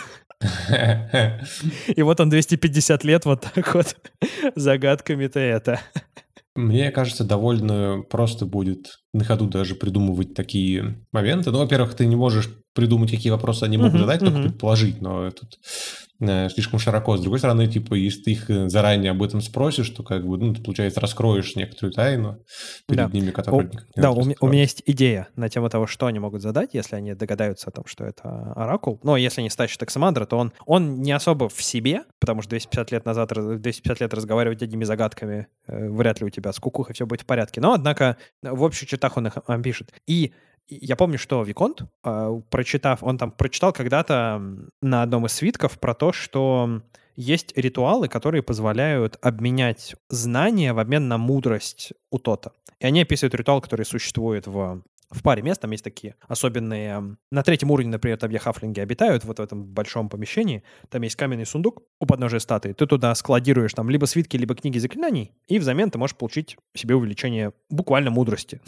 И вот он двести пятьдесят лет вот так вот загадками-то это. Мне кажется, довольно просто будет на ходу даже придумывать такие моменты. Ну, во-первых, ты не можешь придумать, какие вопросы они могут Мгм, задать, только мгм. предположить, но тут э, слишком широко. С другой стороны, типа, если ты их э, заранее об этом спросишь, то как бы, ну, ты, получается, раскроешь некоторую тайну перед Да. ними, О, которую никак не да, надо у, ме- у меня раскрывать. есть идея на тему того, что они могут задать, если они догадаются о том, что это Оракул. Но если они стащат Эксамандра, то он, он не особо в себе, потому что двести пятьдесят лет назад, раз- двести пятьдесят лет разговаривать одними загадками, э, вряд ли у тебя с кукухой все будет в порядке. Но, однако, в общих чертах он их ам, пишет. И я помню, что Виконт, а, прочитав, он там прочитал когда-то м, на одном из свитков про то, что есть ритуалы, которые позволяют обменять знания в обмен на мудрость у Тота. И они описывают ритуал, который существует в, в паре мест. Там есть такие особенные... м, На третьем уровне, например, там, где хафлинги обитают, вот в этом большом помещении. Там есть каменный сундук у подножия статуи. Ты туда складируешь там либо свитки, либо книги заклинаний, и взамен ты можешь получить себе увеличение буквально мудрости.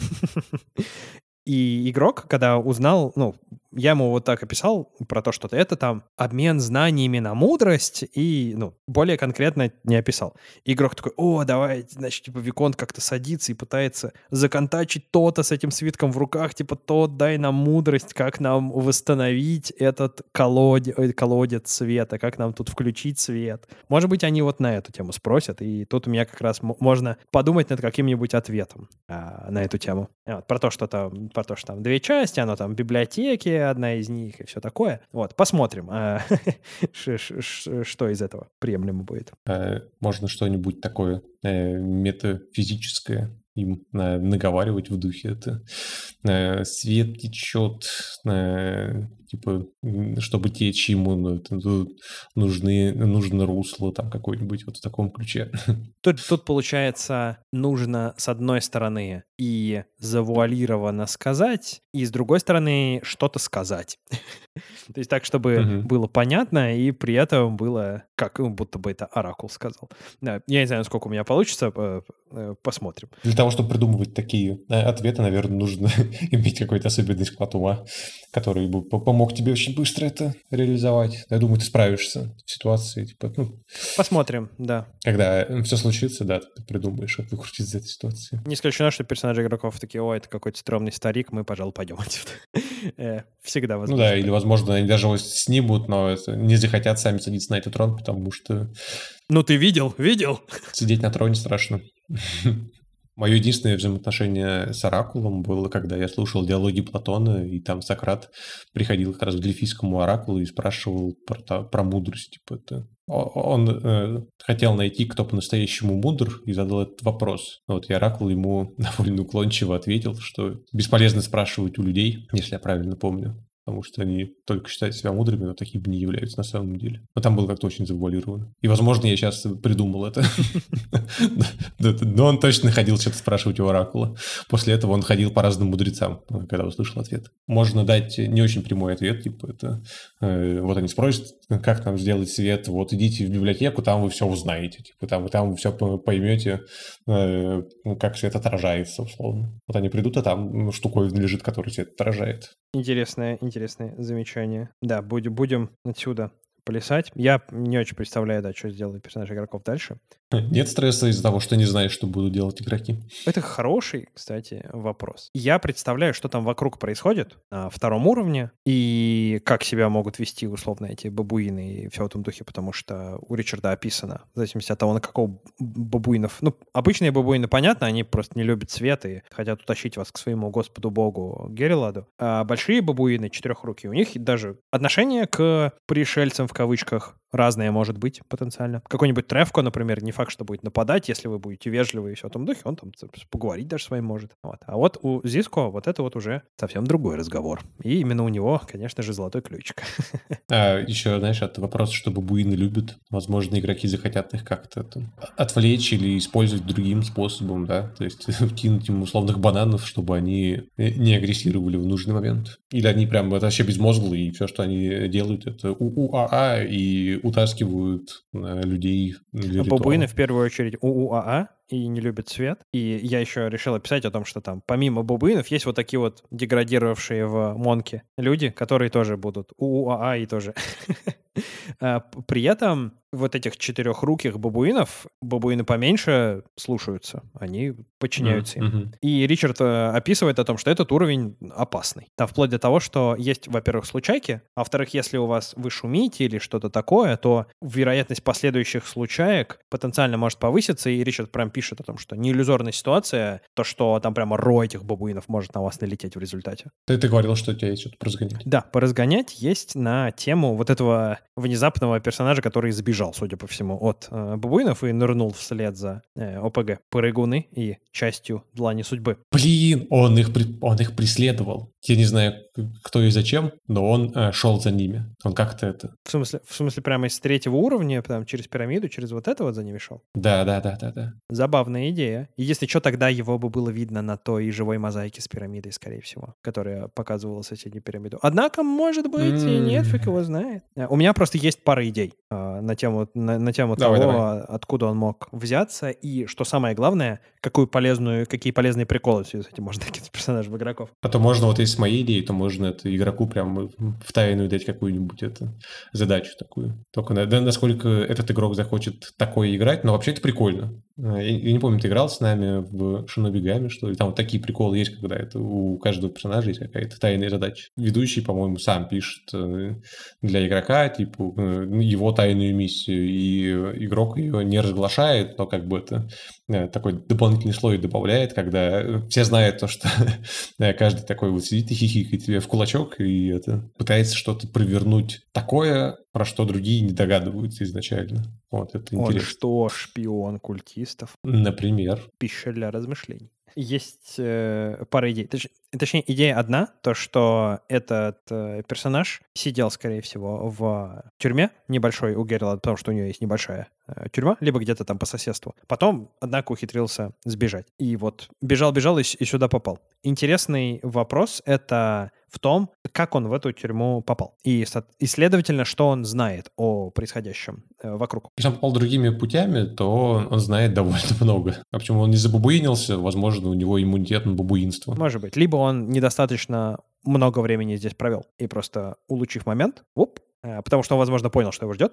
И игрок, когда узнал, ну, я ему вот так описал про то, что это там обмен знаниями на мудрость, и, ну, более конкретно не описал. И игрок такой, о, давай, значит, типа, Виконт как-то садится и пытается законтачить то-то с этим свитком в руках, типа, тот, дай нам мудрость, как нам восстановить этот колоде- ой, колодец света, как нам тут включить свет. Может быть, они вот на эту тему спросят, и тут у меня как раз м- можно подумать над каким-нибудь ответом а, на эту тему. Вот, про то, что там, про то, что там две части, оно там библиотеки, одна из них и все такое. Вот, посмотрим, а, ш- ш- ш- что из этого приемлемо будет. Э, Можно что-нибудь такое э, метафизическое им э, наговаривать в духе. Это э, свет течет, э, типа, м, чтобы течь ему, ну, это тут нужны, нужно русло там какое-нибудь вот в таком ключе. Тут, тут, получается, нужно, с одной стороны, и завуалированно сказать, и с другой стороны, что-то сказать. То есть так, чтобы Мгм. было понятно, и при этом было как, ну, будто бы это оракул сказал. Да, я не знаю, насколько у меня получится, э, э, посмотрим. Для того, чтобы придумывать такие э, ответы, наверное, нужно иметь какой-то особенный склад ума, который бы по- помог тебе очень быстро это реализовать. Я думаю, ты справишься в ситуации, типа, ну, Посмотрим, да. когда все случится, да, ты придумаешь, как выкрутиться из этой ситуации. Не исключено, что персонажи игроков такие: «О, это какой-то стрёмный старик, мы, пожалуй, пойдем отсюда». Э, Всегда Ну да, возможно или, так. возможно, они даже его снимут, но это, не захотят сами садиться на этот трон, потому что Ну ты видел? Видел? сидеть на троне страшно. Мое единственное взаимоотношение с Оракулом было, когда я слушал диалоги Платона, и там Сократ приходил как раз к Дельфийскому оракулу и спрашивал про, та- про мудрость. Типа это. О- Он э, хотел найти, кто по-настоящему мудр, и задал этот вопрос. Вот, и Оракул ему довольно уклончиво ответил, что бесполезно спрашивать у людей, если я правильно помню. Потому что они только считают себя мудрыми, но такими не являются на самом деле. Но там было как-то очень завуалировано. И, возможно, я сейчас придумал это. Но он точно ходил что-то спрашивать у Оракула. После этого он ходил по разным мудрецам, когда услышал ответ. Можно дать не очень прямой ответ, типа это... э, Вот они спросят, как там сделать свет, вот идите в библиотеку, там вы все узнаете, типа там, вы там все поймете, э, ну, как свет отражается, условно. Вот они придут, а там ну, штуковина лежит, которая свет отражает. Интересное, интересное замечание. Да, будем, будем отсюда плясать. Я не очень представляю, да, что сделают персонажи игроков дальше. Нет стресса из-за того, что не знаешь, что будут делать игроки. Это хороший, кстати, вопрос. Я представляю, что там вокруг происходит на втором уровне, и как себя могут вести, условно, эти бабуины и все в этом духе, потому что у Ричарда описано, в зависимости от того, на какого бабуинов... Ну, обычные бабуины, понятно, они просто не любят свет и хотят утащить вас к своему господу богу Гериладу. А большие бабуины, четырехрукие, у них даже отношение к пришельцам, в кавычках, разное может быть потенциально. Какой-нибудь Тревко, например, не факт, что будет нападать, если вы будете вежливы и все в том духе, он там поговорить даже с вами может. Вот. А вот у Зиско вот это вот уже совсем другой разговор. И именно у него, конечно же, золотой ключик. А еще, знаешь, от вопроса, что бабуины любят, возможно, игроки захотят их как-то там отвлечь или использовать другим способом, да, то есть кинуть им условных бананов, чтобы они не агрессировали в нужный момент. Или они прям это вообще безмозглые, и все, что они делают, это у-у-а-а и утаскивают э, людей для Бабуины ритуала. в первую очередь у-у-а-а и не любят свет. И я еще решил описать о том, что там помимо бабуинов есть вот такие вот деградировавшие в Монке люди, которые тоже будут у-у-а-а и тоже. А, п- При этом вот этих четырехруких бабуинов, бабуины поменьше слушаются, они М, подчиняются им. мгм. И Ричард э, описывает о том, что этот уровень опасный. Там вплоть до того, что есть, во-первых, случайки, а во-вторых, если у вас вы шумите или что-то такое, то вероятность последующих случаек потенциально может повыситься, и Ричард прям пишет о том, что не иллюзорная ситуация, то, что там прямо рой этих бабуинов может на вас налететь в результате. Ты, ты говорил, что у тебя есть что-то про разгонять. Да, поразгонять есть на тему вот этого внезапного персонажа, который сбежал, судя по всему, от э, бабуинов и нырнул вслед за э, ОПГ Прыгуны и частью Длани Судьбы. Блин, он их, при- он их преследовал. Я не знаю, к- кто и зачем, но он э, шел за ними. Он как-то это... В смысле, в смысле прямо из третьего уровня, там, через пирамиду, через вот это вот за ними шел? Да, да, да, да, да. Забавная идея. И если что, тогда его бы было видно на той живой мозаике с пирамидой, скорее всего, которая показывала соседнюю пирамиду. Однако, может быть, и нет, фиг его знает. Э, У меня просто есть пара идей э, на тему, на, на тему Давай, того, давай. а, откуда он мог взяться, и, что самое главное, какую полезную, какие полезные приколы в связи с этим можно кинуть персонажев игроков. А то можно, вот если с моей идеей, то можно это игроку прям в тайную дать какую-нибудь это, задачу такую. Только на- да, насколько этот игрок захочет такое играть, но вообще это прикольно. А, Я, я не помню, ты играл с нами в Шиноби Гаме, что ли? Там вот такие приколы есть, когда это у каждого персонажа есть какая-то тайная задача. Ведущий, по-моему, сам пишет э, для игрока, типа, э, его тайную миссию, и игрок ее не разглашает, но как бы это э, такой дополнительный слой добавляет, когда все знают то, что э, каждый такой вот сидит и хихикает тебе в кулачок и это пытается что-то провернуть такое, про что другие не догадываются изначально. Вот, это Он интересно. что, шпион культистов? Например. Пища для размышлений. Есть э, пара идей. Точ- точнее, идея одна, то, что этот э, персонаж сидел, скорее всего, в тюрьме небольшой у Гералда, потому что у нее есть небольшая э, тюрьма, либо где-то там по соседству. Потом, однако, ухитрился сбежать. И вот бежал-бежал и, и сюда попал. Интересный вопрос — это в том, как он в эту тюрьму попал. И, и следовательно, что он знает о происходящем э, вокруг. Если он попал другими путями, то он знает довольно много. А почему он не забабуинился, возможно, у него иммунитет на бабуинство. Может быть. Либо он недостаточно много времени здесь провел, и просто, улучив момент, оп, э, потому что он, возможно, понял, что его ждет.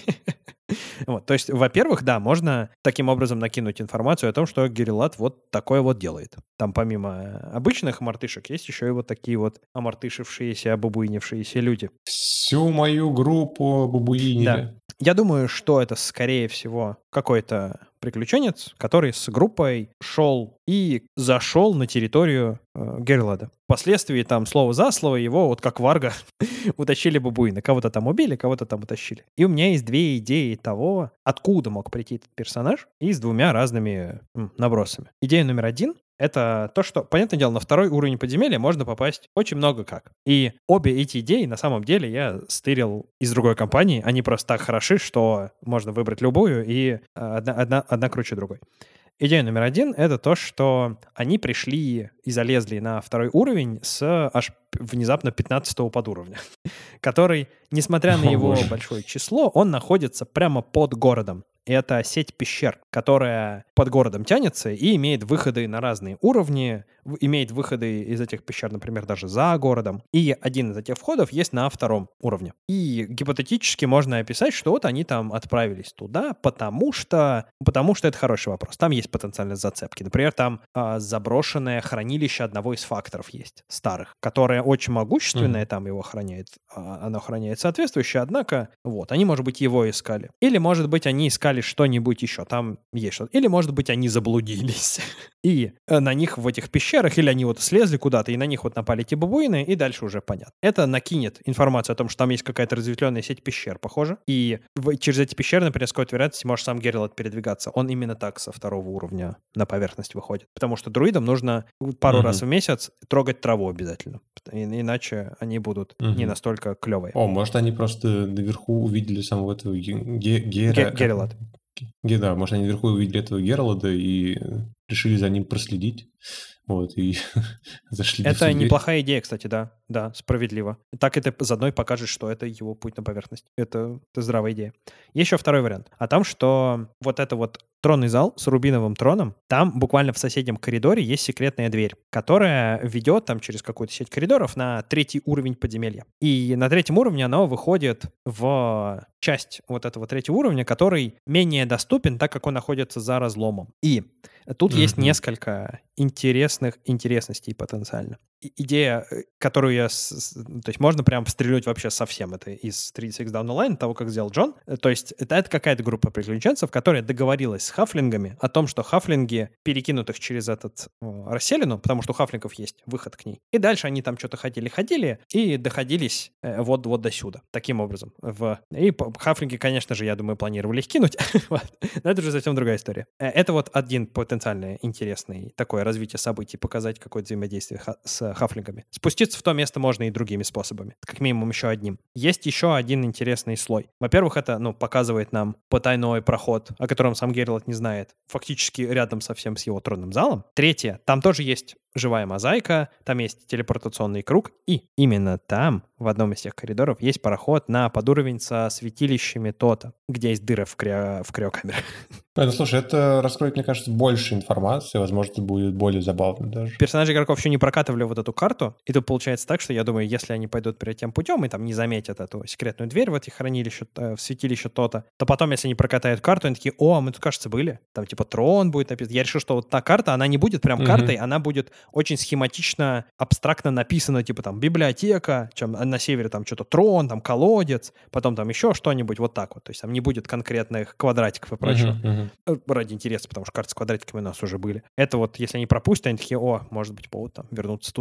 Вот, то есть, во-первых, да, можно таким образом накинуть информацию о том, что Гералт вот такое вот делает. Там помимо обычных мартышек есть еще и вот такие вот омартышившиеся, обабуинившиеся люди. Всю мою группу бабуинили. Да. Я думаю, что это, скорее всего, какой-то приключенец, который с группой шел и зашел на территорию э, Гералда. Впоследствии там слово за слово его, вот как варга, утащили бабуины. Кого-то там убили, кого-то там утащили. И у меня есть две идеи того, откуда мог прийти этот персонаж, и с двумя разными м, набросами. Идея номер один — это то, что, понятное дело, на второй уровень подземелья можно попасть очень много как. И обе эти идеи, на самом деле, я стырил из другой компании. Они просто так хороши, что можно выбрать любую, и одна, одна, одна круче другой. Идея номер один — это то, что они пришли и залезли на второй уровень с аж внезапно пятнадцатого подуровня, который, несмотря на его О, большое число, он находится прямо под городом. Это сеть пещер, которая под городом тянется и имеет выходы на разные уровни, имеет выходы из этих пещер, например, даже за городом. И один из этих входов есть на втором уровне. И гипотетически можно описать, что вот они там отправились туда, потому что, потому что это хороший вопрос. Там есть потенциальные зацепки. Например, там а, заброшенное хранилище одного из факторов есть, старых, которое очень могущественное, mm-hmm. там его охраняет, а, оно охраняет соответствующее, однако, вот, они, может быть, его искали. Или, может быть, они искали что-нибудь еще, там есть что-то. Или, может быть, они заблудились. И на них в этих пещерах, или они вот слезли куда-то, и на них вот напали эти бабуины, и дальше уже понятно. Это накинет информацию о том, что там есть какая-то разветвленная сеть пещер, похоже. И в, через эти пещеры, например, с какой-то вероятностью может сам Гералт передвигаться. Он именно так со второго уровня на поверхность выходит. Потому что друидам нужно пару mm-hmm. раз в месяц трогать траву обязательно. И, иначе они будут mm-hmm. не настолько клевые. О, может, они просто наверху увидели самого этого Ге- Гера... Гералт. Ге- да, может, они наверху увидели этого Гералда и решили за ним проследить. Вот, и зашли. Это неплохая идея, кстати, да. Да, справедливо. Так это заодно и покажет, что это его путь на поверхность. Это, это здравая идея. Есть еще второй вариант. О том, что вот это вот тронный зал с рубиновым троном, там буквально в соседнем коридоре есть секретная дверь, которая ведет там через какую-то сеть коридоров на третий уровень подземелья. И на третьем уровне она выходит в часть вот этого третьего уровня, который менее доступен, так как он находится за разломом. И тут mm-hmm. есть несколько интересных интересностей потенциально. И идея, которую я... То есть можно прям стрелять вообще совсем. Это из тридцать икс Down the Line, того, как сделал Джон. То есть это, это какая-то группа приключенцев, которая договорилась с хафлингами о том, что хафлинги перекинут их через этот о, расселину, потому что у хафлингов есть выход к ней. И дальше они там что-то ходили-ходили и доходились э, вот, вот до сюда. Таким образом. В... И хафлинги, конечно же, я думаю, планировали их кинуть. Но это уже совсем другая история. Это вот один потенциально интересный такое развитие событий, показать какое-то взаимодействие ха- с хафлингами. Спуститься в то место можно и другими способами. Как минимум еще одним. Есть еще один интересный слой. Во-первых, это, ну, показывает нам потайной проход, о котором сам Гералт не знает. Фактически рядом совсем с его тронным залом. Третье. Там тоже есть живая мозаика, там есть телепортационный круг, и именно там, в одном из тех коридоров, есть пароход на подуровень со святилищами Тота, где есть дыры в, крио... в криокамере. Ну, слушай, это раскроет, мне кажется, больше информации, возможно, это будет более забавно даже. Персонажи игроков еще не прокатывали вот эту карту, и тут получается так, что я думаю, если они пойдут перед тем путем и там не заметят эту секретную дверь в эти хранилища, в святилище Тота, то потом, если они прокатают карту, они такие: о, мы тут, кажется, были. Там типа трон будет написан. Я решил, что вот та карта, она не будет прям картой, mm-hmm. она будет очень схематично, абстрактно написана, типа там библиотека, чем на севере там что-то трон, там колодец, потом там еще что-нибудь, вот так вот. То есть там не будет конкретных квадратиков и прочего. Mm-hmm, mm-hmm. Ради интереса, потому что карты с квадратиками у нас уже были. Это вот, если они пропустят, они такие: о, может быть, повод там вернуться туда.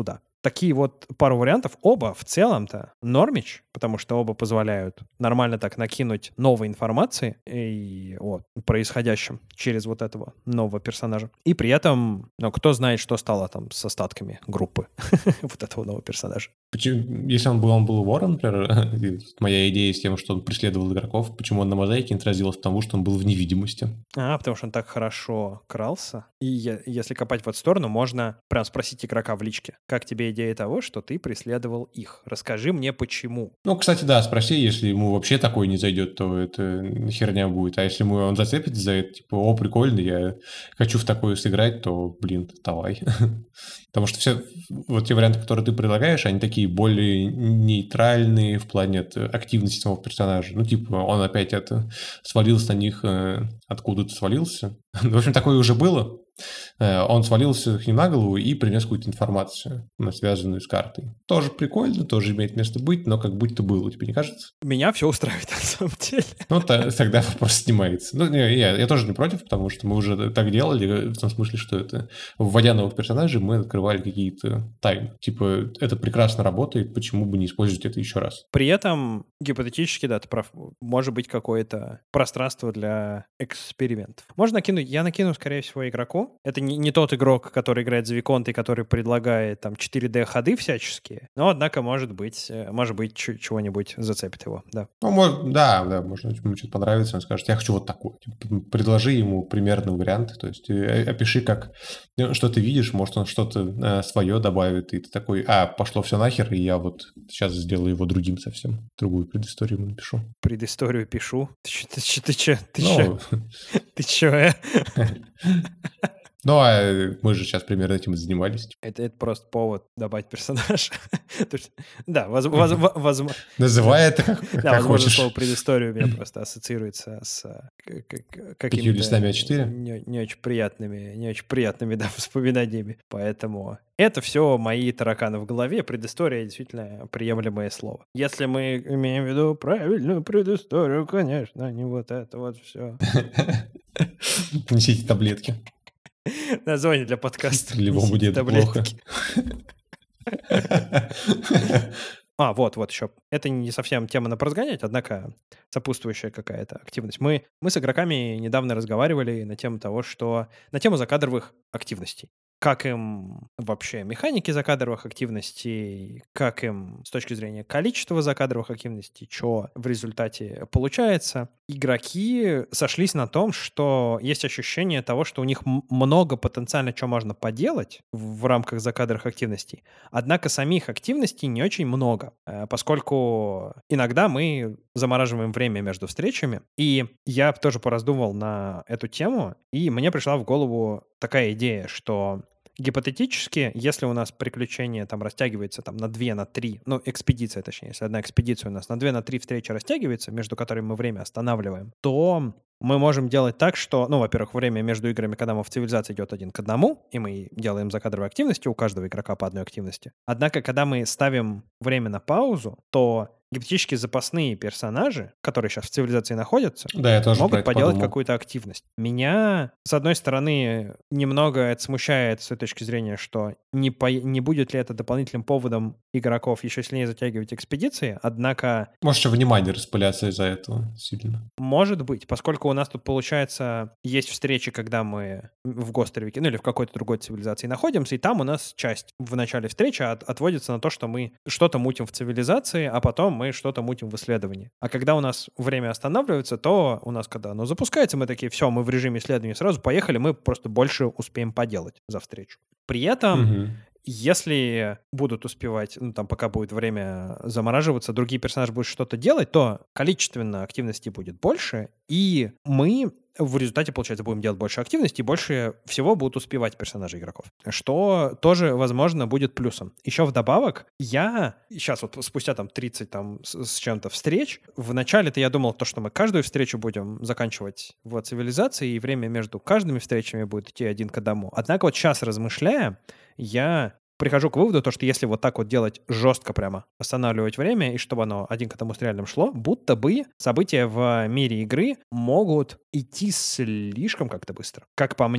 такие вот пару вариантов. Оба в целом-то нормич, потому что оба позволяют нормально так накинуть новой информации и о происходящем через вот этого нового персонажа. И при этом, ну, кто знает, что стало там с остатками группы вот этого нового персонажа. Почему, если он был, он был вором, например, и моя идея с тем, что он преследовал игроков, почему он на мозаике не отразилось, потому что он был в невидимости. А, потому что он так хорошо крался. И е- если копать в эту сторону, можно прям спросить игрока в личке, как тебе идея того, что ты преследовал их? Расскажи мне, почему. Ну, кстати, да, спроси, если ему вообще такое не зайдет, то это херня будет. А если ему он зацепит за это, типа, о, прикольно, я хочу в такое сыграть, то, блин, давай. Потому что все вот те варианты, которые ты предлагаешь, они такие более нейтральные в плане активности самого персонажа. Ну, типа, он опять это свалился на них, откуда-то свалился. В общем, такое уже было. Он свалился к ним на голову и принес какую-то информацию, связанную с картой. Тоже прикольно, тоже имеет место быть, но как будто было, тебе не кажется? Меня все устраивает, на самом деле. Ну, то, тогда вопрос снимается. Ну, не, я, я тоже не против, потому что мы уже так делали, в том смысле, что это, вводя новых персонажей, мы открывали какие-то тайны. Типа, это прекрасно работает, почему бы не использовать это еще раз? При этом, гипотетически, да, ты прав, может быть какое-то пространство для экспериментов. Можно накинуть, я накину, скорее всего, игроку. Это не, не тот игрок, который играет за Виконт и который предлагает там четыре дэ-ходы всяческие, но, однако, может быть, может быть, ч- чего-нибудь зацепит его, да. Ну, может, да, да, может, ему что-то понравится, он скажет, я хочу вот такое. Типа, предложи ему примерный вариант, то есть э, опиши, как, что ты видишь, может, он что-то э, свое добавит, и ты такой, а, пошло все нахер, и я вот сейчас сделаю его другим совсем, другую предысторию ему напишу. Предысторию пишу. Ты че, ты че, ты че, ты Ну, че, ты че, э? Ну, а мы же сейчас примерно этим и занимались. Это, это просто повод добавить персонажа. То есть, да, воз- воз- воз- возможно... Называй это как, Да, как возможно, хочешь. слово предысторию у меня просто ассоциируется с э, к- к- Пятью листами какими-то а четыре? не, не очень приятными, не очень приятными, да, воспоминаниями. Поэтому это все мои тараканы в голове. Предыстория действительно приемлемое слово. Если мы имеем в виду правильную предысторию, конечно, а не вот это вот все. Принесите таблетки. Название для подкаста. Любому Несите деду плохо. таблетки. А, вот, вот еще. Это не совсем тема на поразгонять, однако сопутствующая какая-то активность. Мы, мы с игроками недавно разговаривали на тему того, что... На тему закадровых активностей. Как им вообще механики закадровых активностей, как им с точки зрения количества закадровых активностей, что в результате получается. Игроки сошлись на том, что есть ощущение того, что у них м- много потенциально чего можно поделать в, в рамках закадровых активностей, однако самих активностей не очень много, э, поскольку иногда мы замораживаем время между встречами, и я тоже пораздумывал на эту тему, и мне пришла в голову такая идея, что гипотетически, если у нас приключение там растягивается там на две, на три, ну, экспедиция, точнее, если одна экспедиция у нас на две, на три встречи растягивается, между которыми мы время останавливаем, то мы можем делать так, что, ну, во-первых, время между играми, когда мы в цивилизации идет один к одному, и мы делаем закадровые активности, у каждого игрока по одной активности. Однако, когда мы ставим время на паузу, то гипотетически запасные персонажи, которые сейчас в цивилизации находятся, Да, я тоже про могут это поделать подумал. какую-то активность. Меня, с одной стороны, немного это смущает с той точки зрения, что не, по... не будет ли это дополнительным поводом игроков еще сильнее затягивать экспедиции, однако... Может, еще внимание распыляться из-за этого сильно. Может быть, поскольку у нас тут, получается, есть встречи, когда мы в Гостервике, ну или в какой-то другой цивилизации находимся, и там у нас часть в начале встречи от... отводится на то, что мы что-то мутим в цивилизации, а потом мы что-то мутим в исследовании. А когда у нас время останавливается, то у нас, когда оно запускается, мы такие, все, мы в режиме исследования сразу поехали, мы просто больше успеем поделать за встречу. При этом, Мгм. если будут успевать, ну, там, пока будет время замораживаться, другие персонажи будут что-то делать, то количественно активности будет больше, и мы в результате, получается, будем делать больше активности, и больше всего будут успевать персонажи игроков. Что тоже, возможно, будет плюсом. Еще вдобавок, я сейчас вот спустя там тридцать там с, с чем-то встреч, в начале-то я думал то, что мы каждую встречу будем заканчивать в цивилизации, и время между каждыми встречами будет идти один к одному. Однако вот сейчас, размышляя, я прихожу к выводу, то, что если вот так вот делать жестко прямо, останавливать время, и чтобы оно один к одному с реальным шло, будто бы события в мире игры могут идти слишком как-то быстро. Как по мне,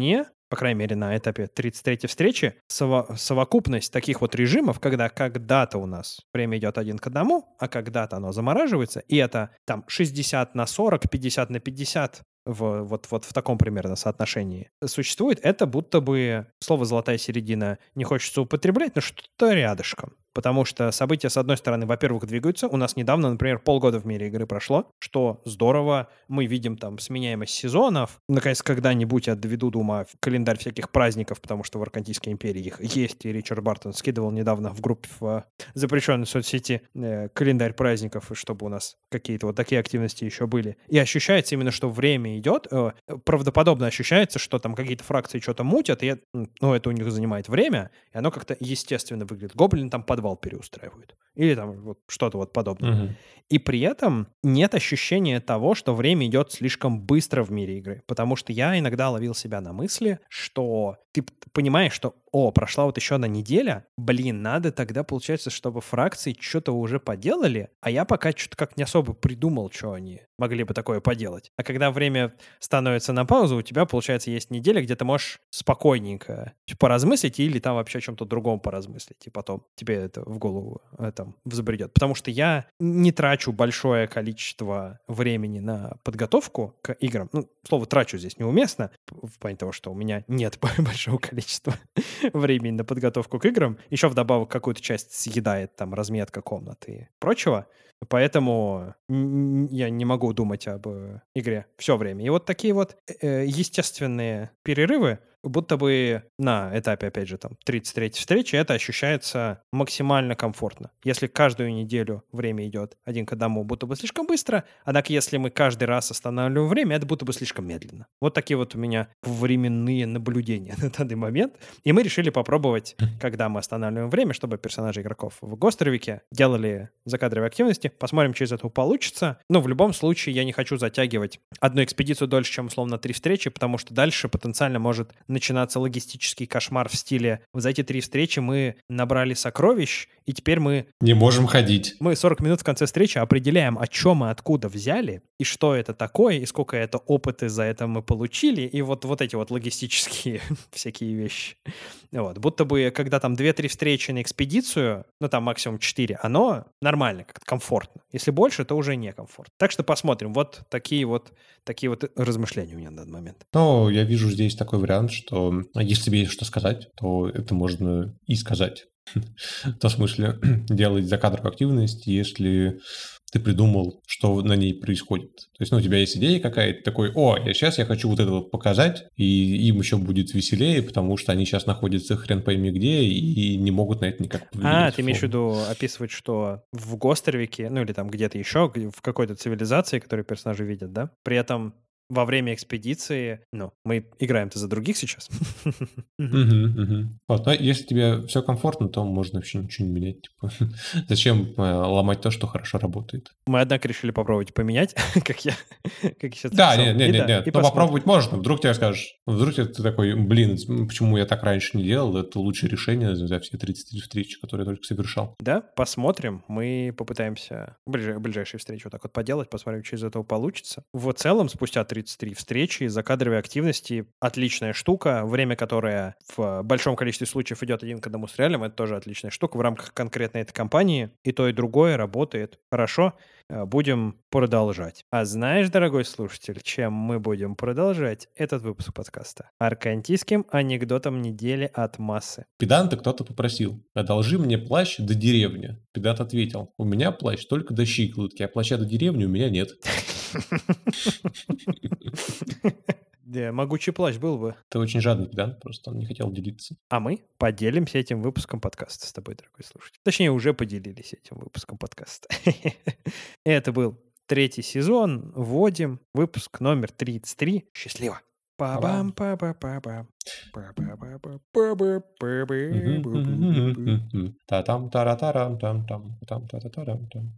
по крайней мере, на этапе тридцать третьей встречи, сово- совокупность таких вот режимов, когда когда-то у нас время идет один к одному, а когда-то оно замораживается, и это там шестьдесят на сорок, пятьдесят на пятьдесят, в, вот, вот в таком примерно соотношении существует, это будто бы слово «золотая середина» не хочется употреблять, но что-то рядышком. Потому что события, с одной стороны, во-первых, двигаются. У нас недавно, например, полгода в мире игры прошло, что здорово. Мы видим там сменяемость сезонов. Наконец, когда-нибудь я доведу до ума календарь всяких праздников, потому что в Аркантийской империи их есть, и Ричард Бартон скидывал недавно в группе в запрещенной соцсети э, календарь праздников, чтобы у нас какие-то вот такие активности еще были. И ощущается именно, что время идет. Э, правдоподобно ощущается, что там какие-то фракции что-то мутят, и ну, это у них занимает время, и оно как-то естественно выглядит. Гоблин там подвал переустраивают. Или там вот что-то вот подобное. Мгм. И при этом нет ощущения того, что время идет слишком быстро в мире игры. Потому что я иногда ловил себя на мысли, что ты п- понимаешь, что о, прошла вот еще одна неделя, блин, надо тогда, получается, чтобы фракции что-то уже поделали, а я пока что-то как не особо придумал, что они могли бы такое поделать. А когда время становится на паузу, у тебя, получается, есть неделя, где ты можешь спокойненько поразмыслить или там вообще о чем-то другом поразмыслить, и потом тебе это в голову э, там взбредет. Потому что я не трачу большое количество времени на подготовку к играм. Ну, слово «трачу» здесь неуместно, в плане того, что у меня нет большого количества времени на подготовку к играм. Еще вдобавок какую-то часть съедает там разметка комнаты и прочего. Поэтому н- н- я не могу думать об э, игре все время. И вот такие вот э, естественные перерывы, будто бы на этапе, опять же, там, тридцать третьей встречи это ощущается максимально комфортно. Если каждую неделю время идет один к одному, будто бы слишком быстро, однако если мы каждый раз останавливаем время, это будто бы слишком медленно. Вот такие вот у меня временные наблюдения на данный момент. И мы решили попробовать, когда мы останавливаем время, чтобы персонажи игроков в Гостровике делали закадровые активности. Посмотрим, что из этого получится. Но в любом случае я не хочу затягивать одну экспедицию дольше, чем условно три встречи, потому что дальше потенциально может начинаться логистический кошмар в стиле вот за эти три встречи мы набрали сокровищ, и теперь мы Не можем ходить. мы сорок минут в конце встречи определяем, о чем мы откуда взяли, и что это такое, и сколько это опыта за это мы получили, и вот, вот эти вот логистические всякие вещи. Вот. Будто бы, когда там две-три встречи на экспедицию, ну там максимум четыре, оно нормально, как-то комфортно. Если больше, то уже некомфортно. Так что посмотрим. Вот такие вот, такие вот размышления у меня на данный момент. Но я вижу здесь такой вариант, что если тебе есть что сказать, то это можно и сказать. В том смысле, делать закадровую активность, если ты придумал, что на ней происходит. То есть, ну, у тебя есть идея какая-то, такой, о, я сейчас я хочу вот это вот показать, и им еще будет веселее, потому что они сейчас находятся хрен пойми где и не могут на это никак повлиять. А, ты имеешь в виду описывать, что в Гостровике, ну или там где-то еще, где- в какой-то цивилизации, которую персонажи видят, да? При этом во время экспедиции, ну, мы играем-то за других сейчас. Мгм. Мгм, мгм. Вот, но если тебе все комфортно, то можно вообще ничего не менять. Типа, зачем э, ломать то, что хорошо работает? Мы, однако, решили попробовать поменять, как я, как я сейчас Да, написал. нет, нет, И нет, да, нет. и Ну, попробовать посмотрим. можно. Вдруг тебе скажешь, вдруг ты такой, блин, почему я так раньше не делал? Это лучшее решение за все тридцать три встречи, которые я только совершал. Да, посмотрим. Мы попытаемся в ближ- ближайшие встречи вот так вот поделать, посмотрим, что из этого получится. В целом, спустя тридцать три встречи, закадровые активности — отличная штука. Время, которое в большом количестве случаев идет один к одному с реалем, это тоже отличная штука в рамках конкретной этой компании. И то, и другое работает хорошо. Э, Будем продолжать. А знаешь, дорогой слушатель, чем мы будем продолжать этот выпуск подкаста? Аркантийским анекдотом недели от массы. Педанта кто-то попросил, одолжи мне плащ до деревни. Педант ответил, у меня плащ только до щиколотки, а плаща до деревни у меня нет. Да, могучий плащ был бы. Это очень жадный педант, просто он не хотел делиться. А мы поделимся этим выпуском подкаста с тобой, дорогой слушатель. Точнее, уже поделились этим выпуском подкаста. Это был третий сезон. Вводим выпуск номер тридцать три. Счастливо! Па-бам, Па-бам. па-па-па-пам. Па-па-па-па-па-ба-ба-ба-ба-бу-бу-бу-бу. Мгм. Та-там, тара-тарам, там-там, там-та-та-тарам, там.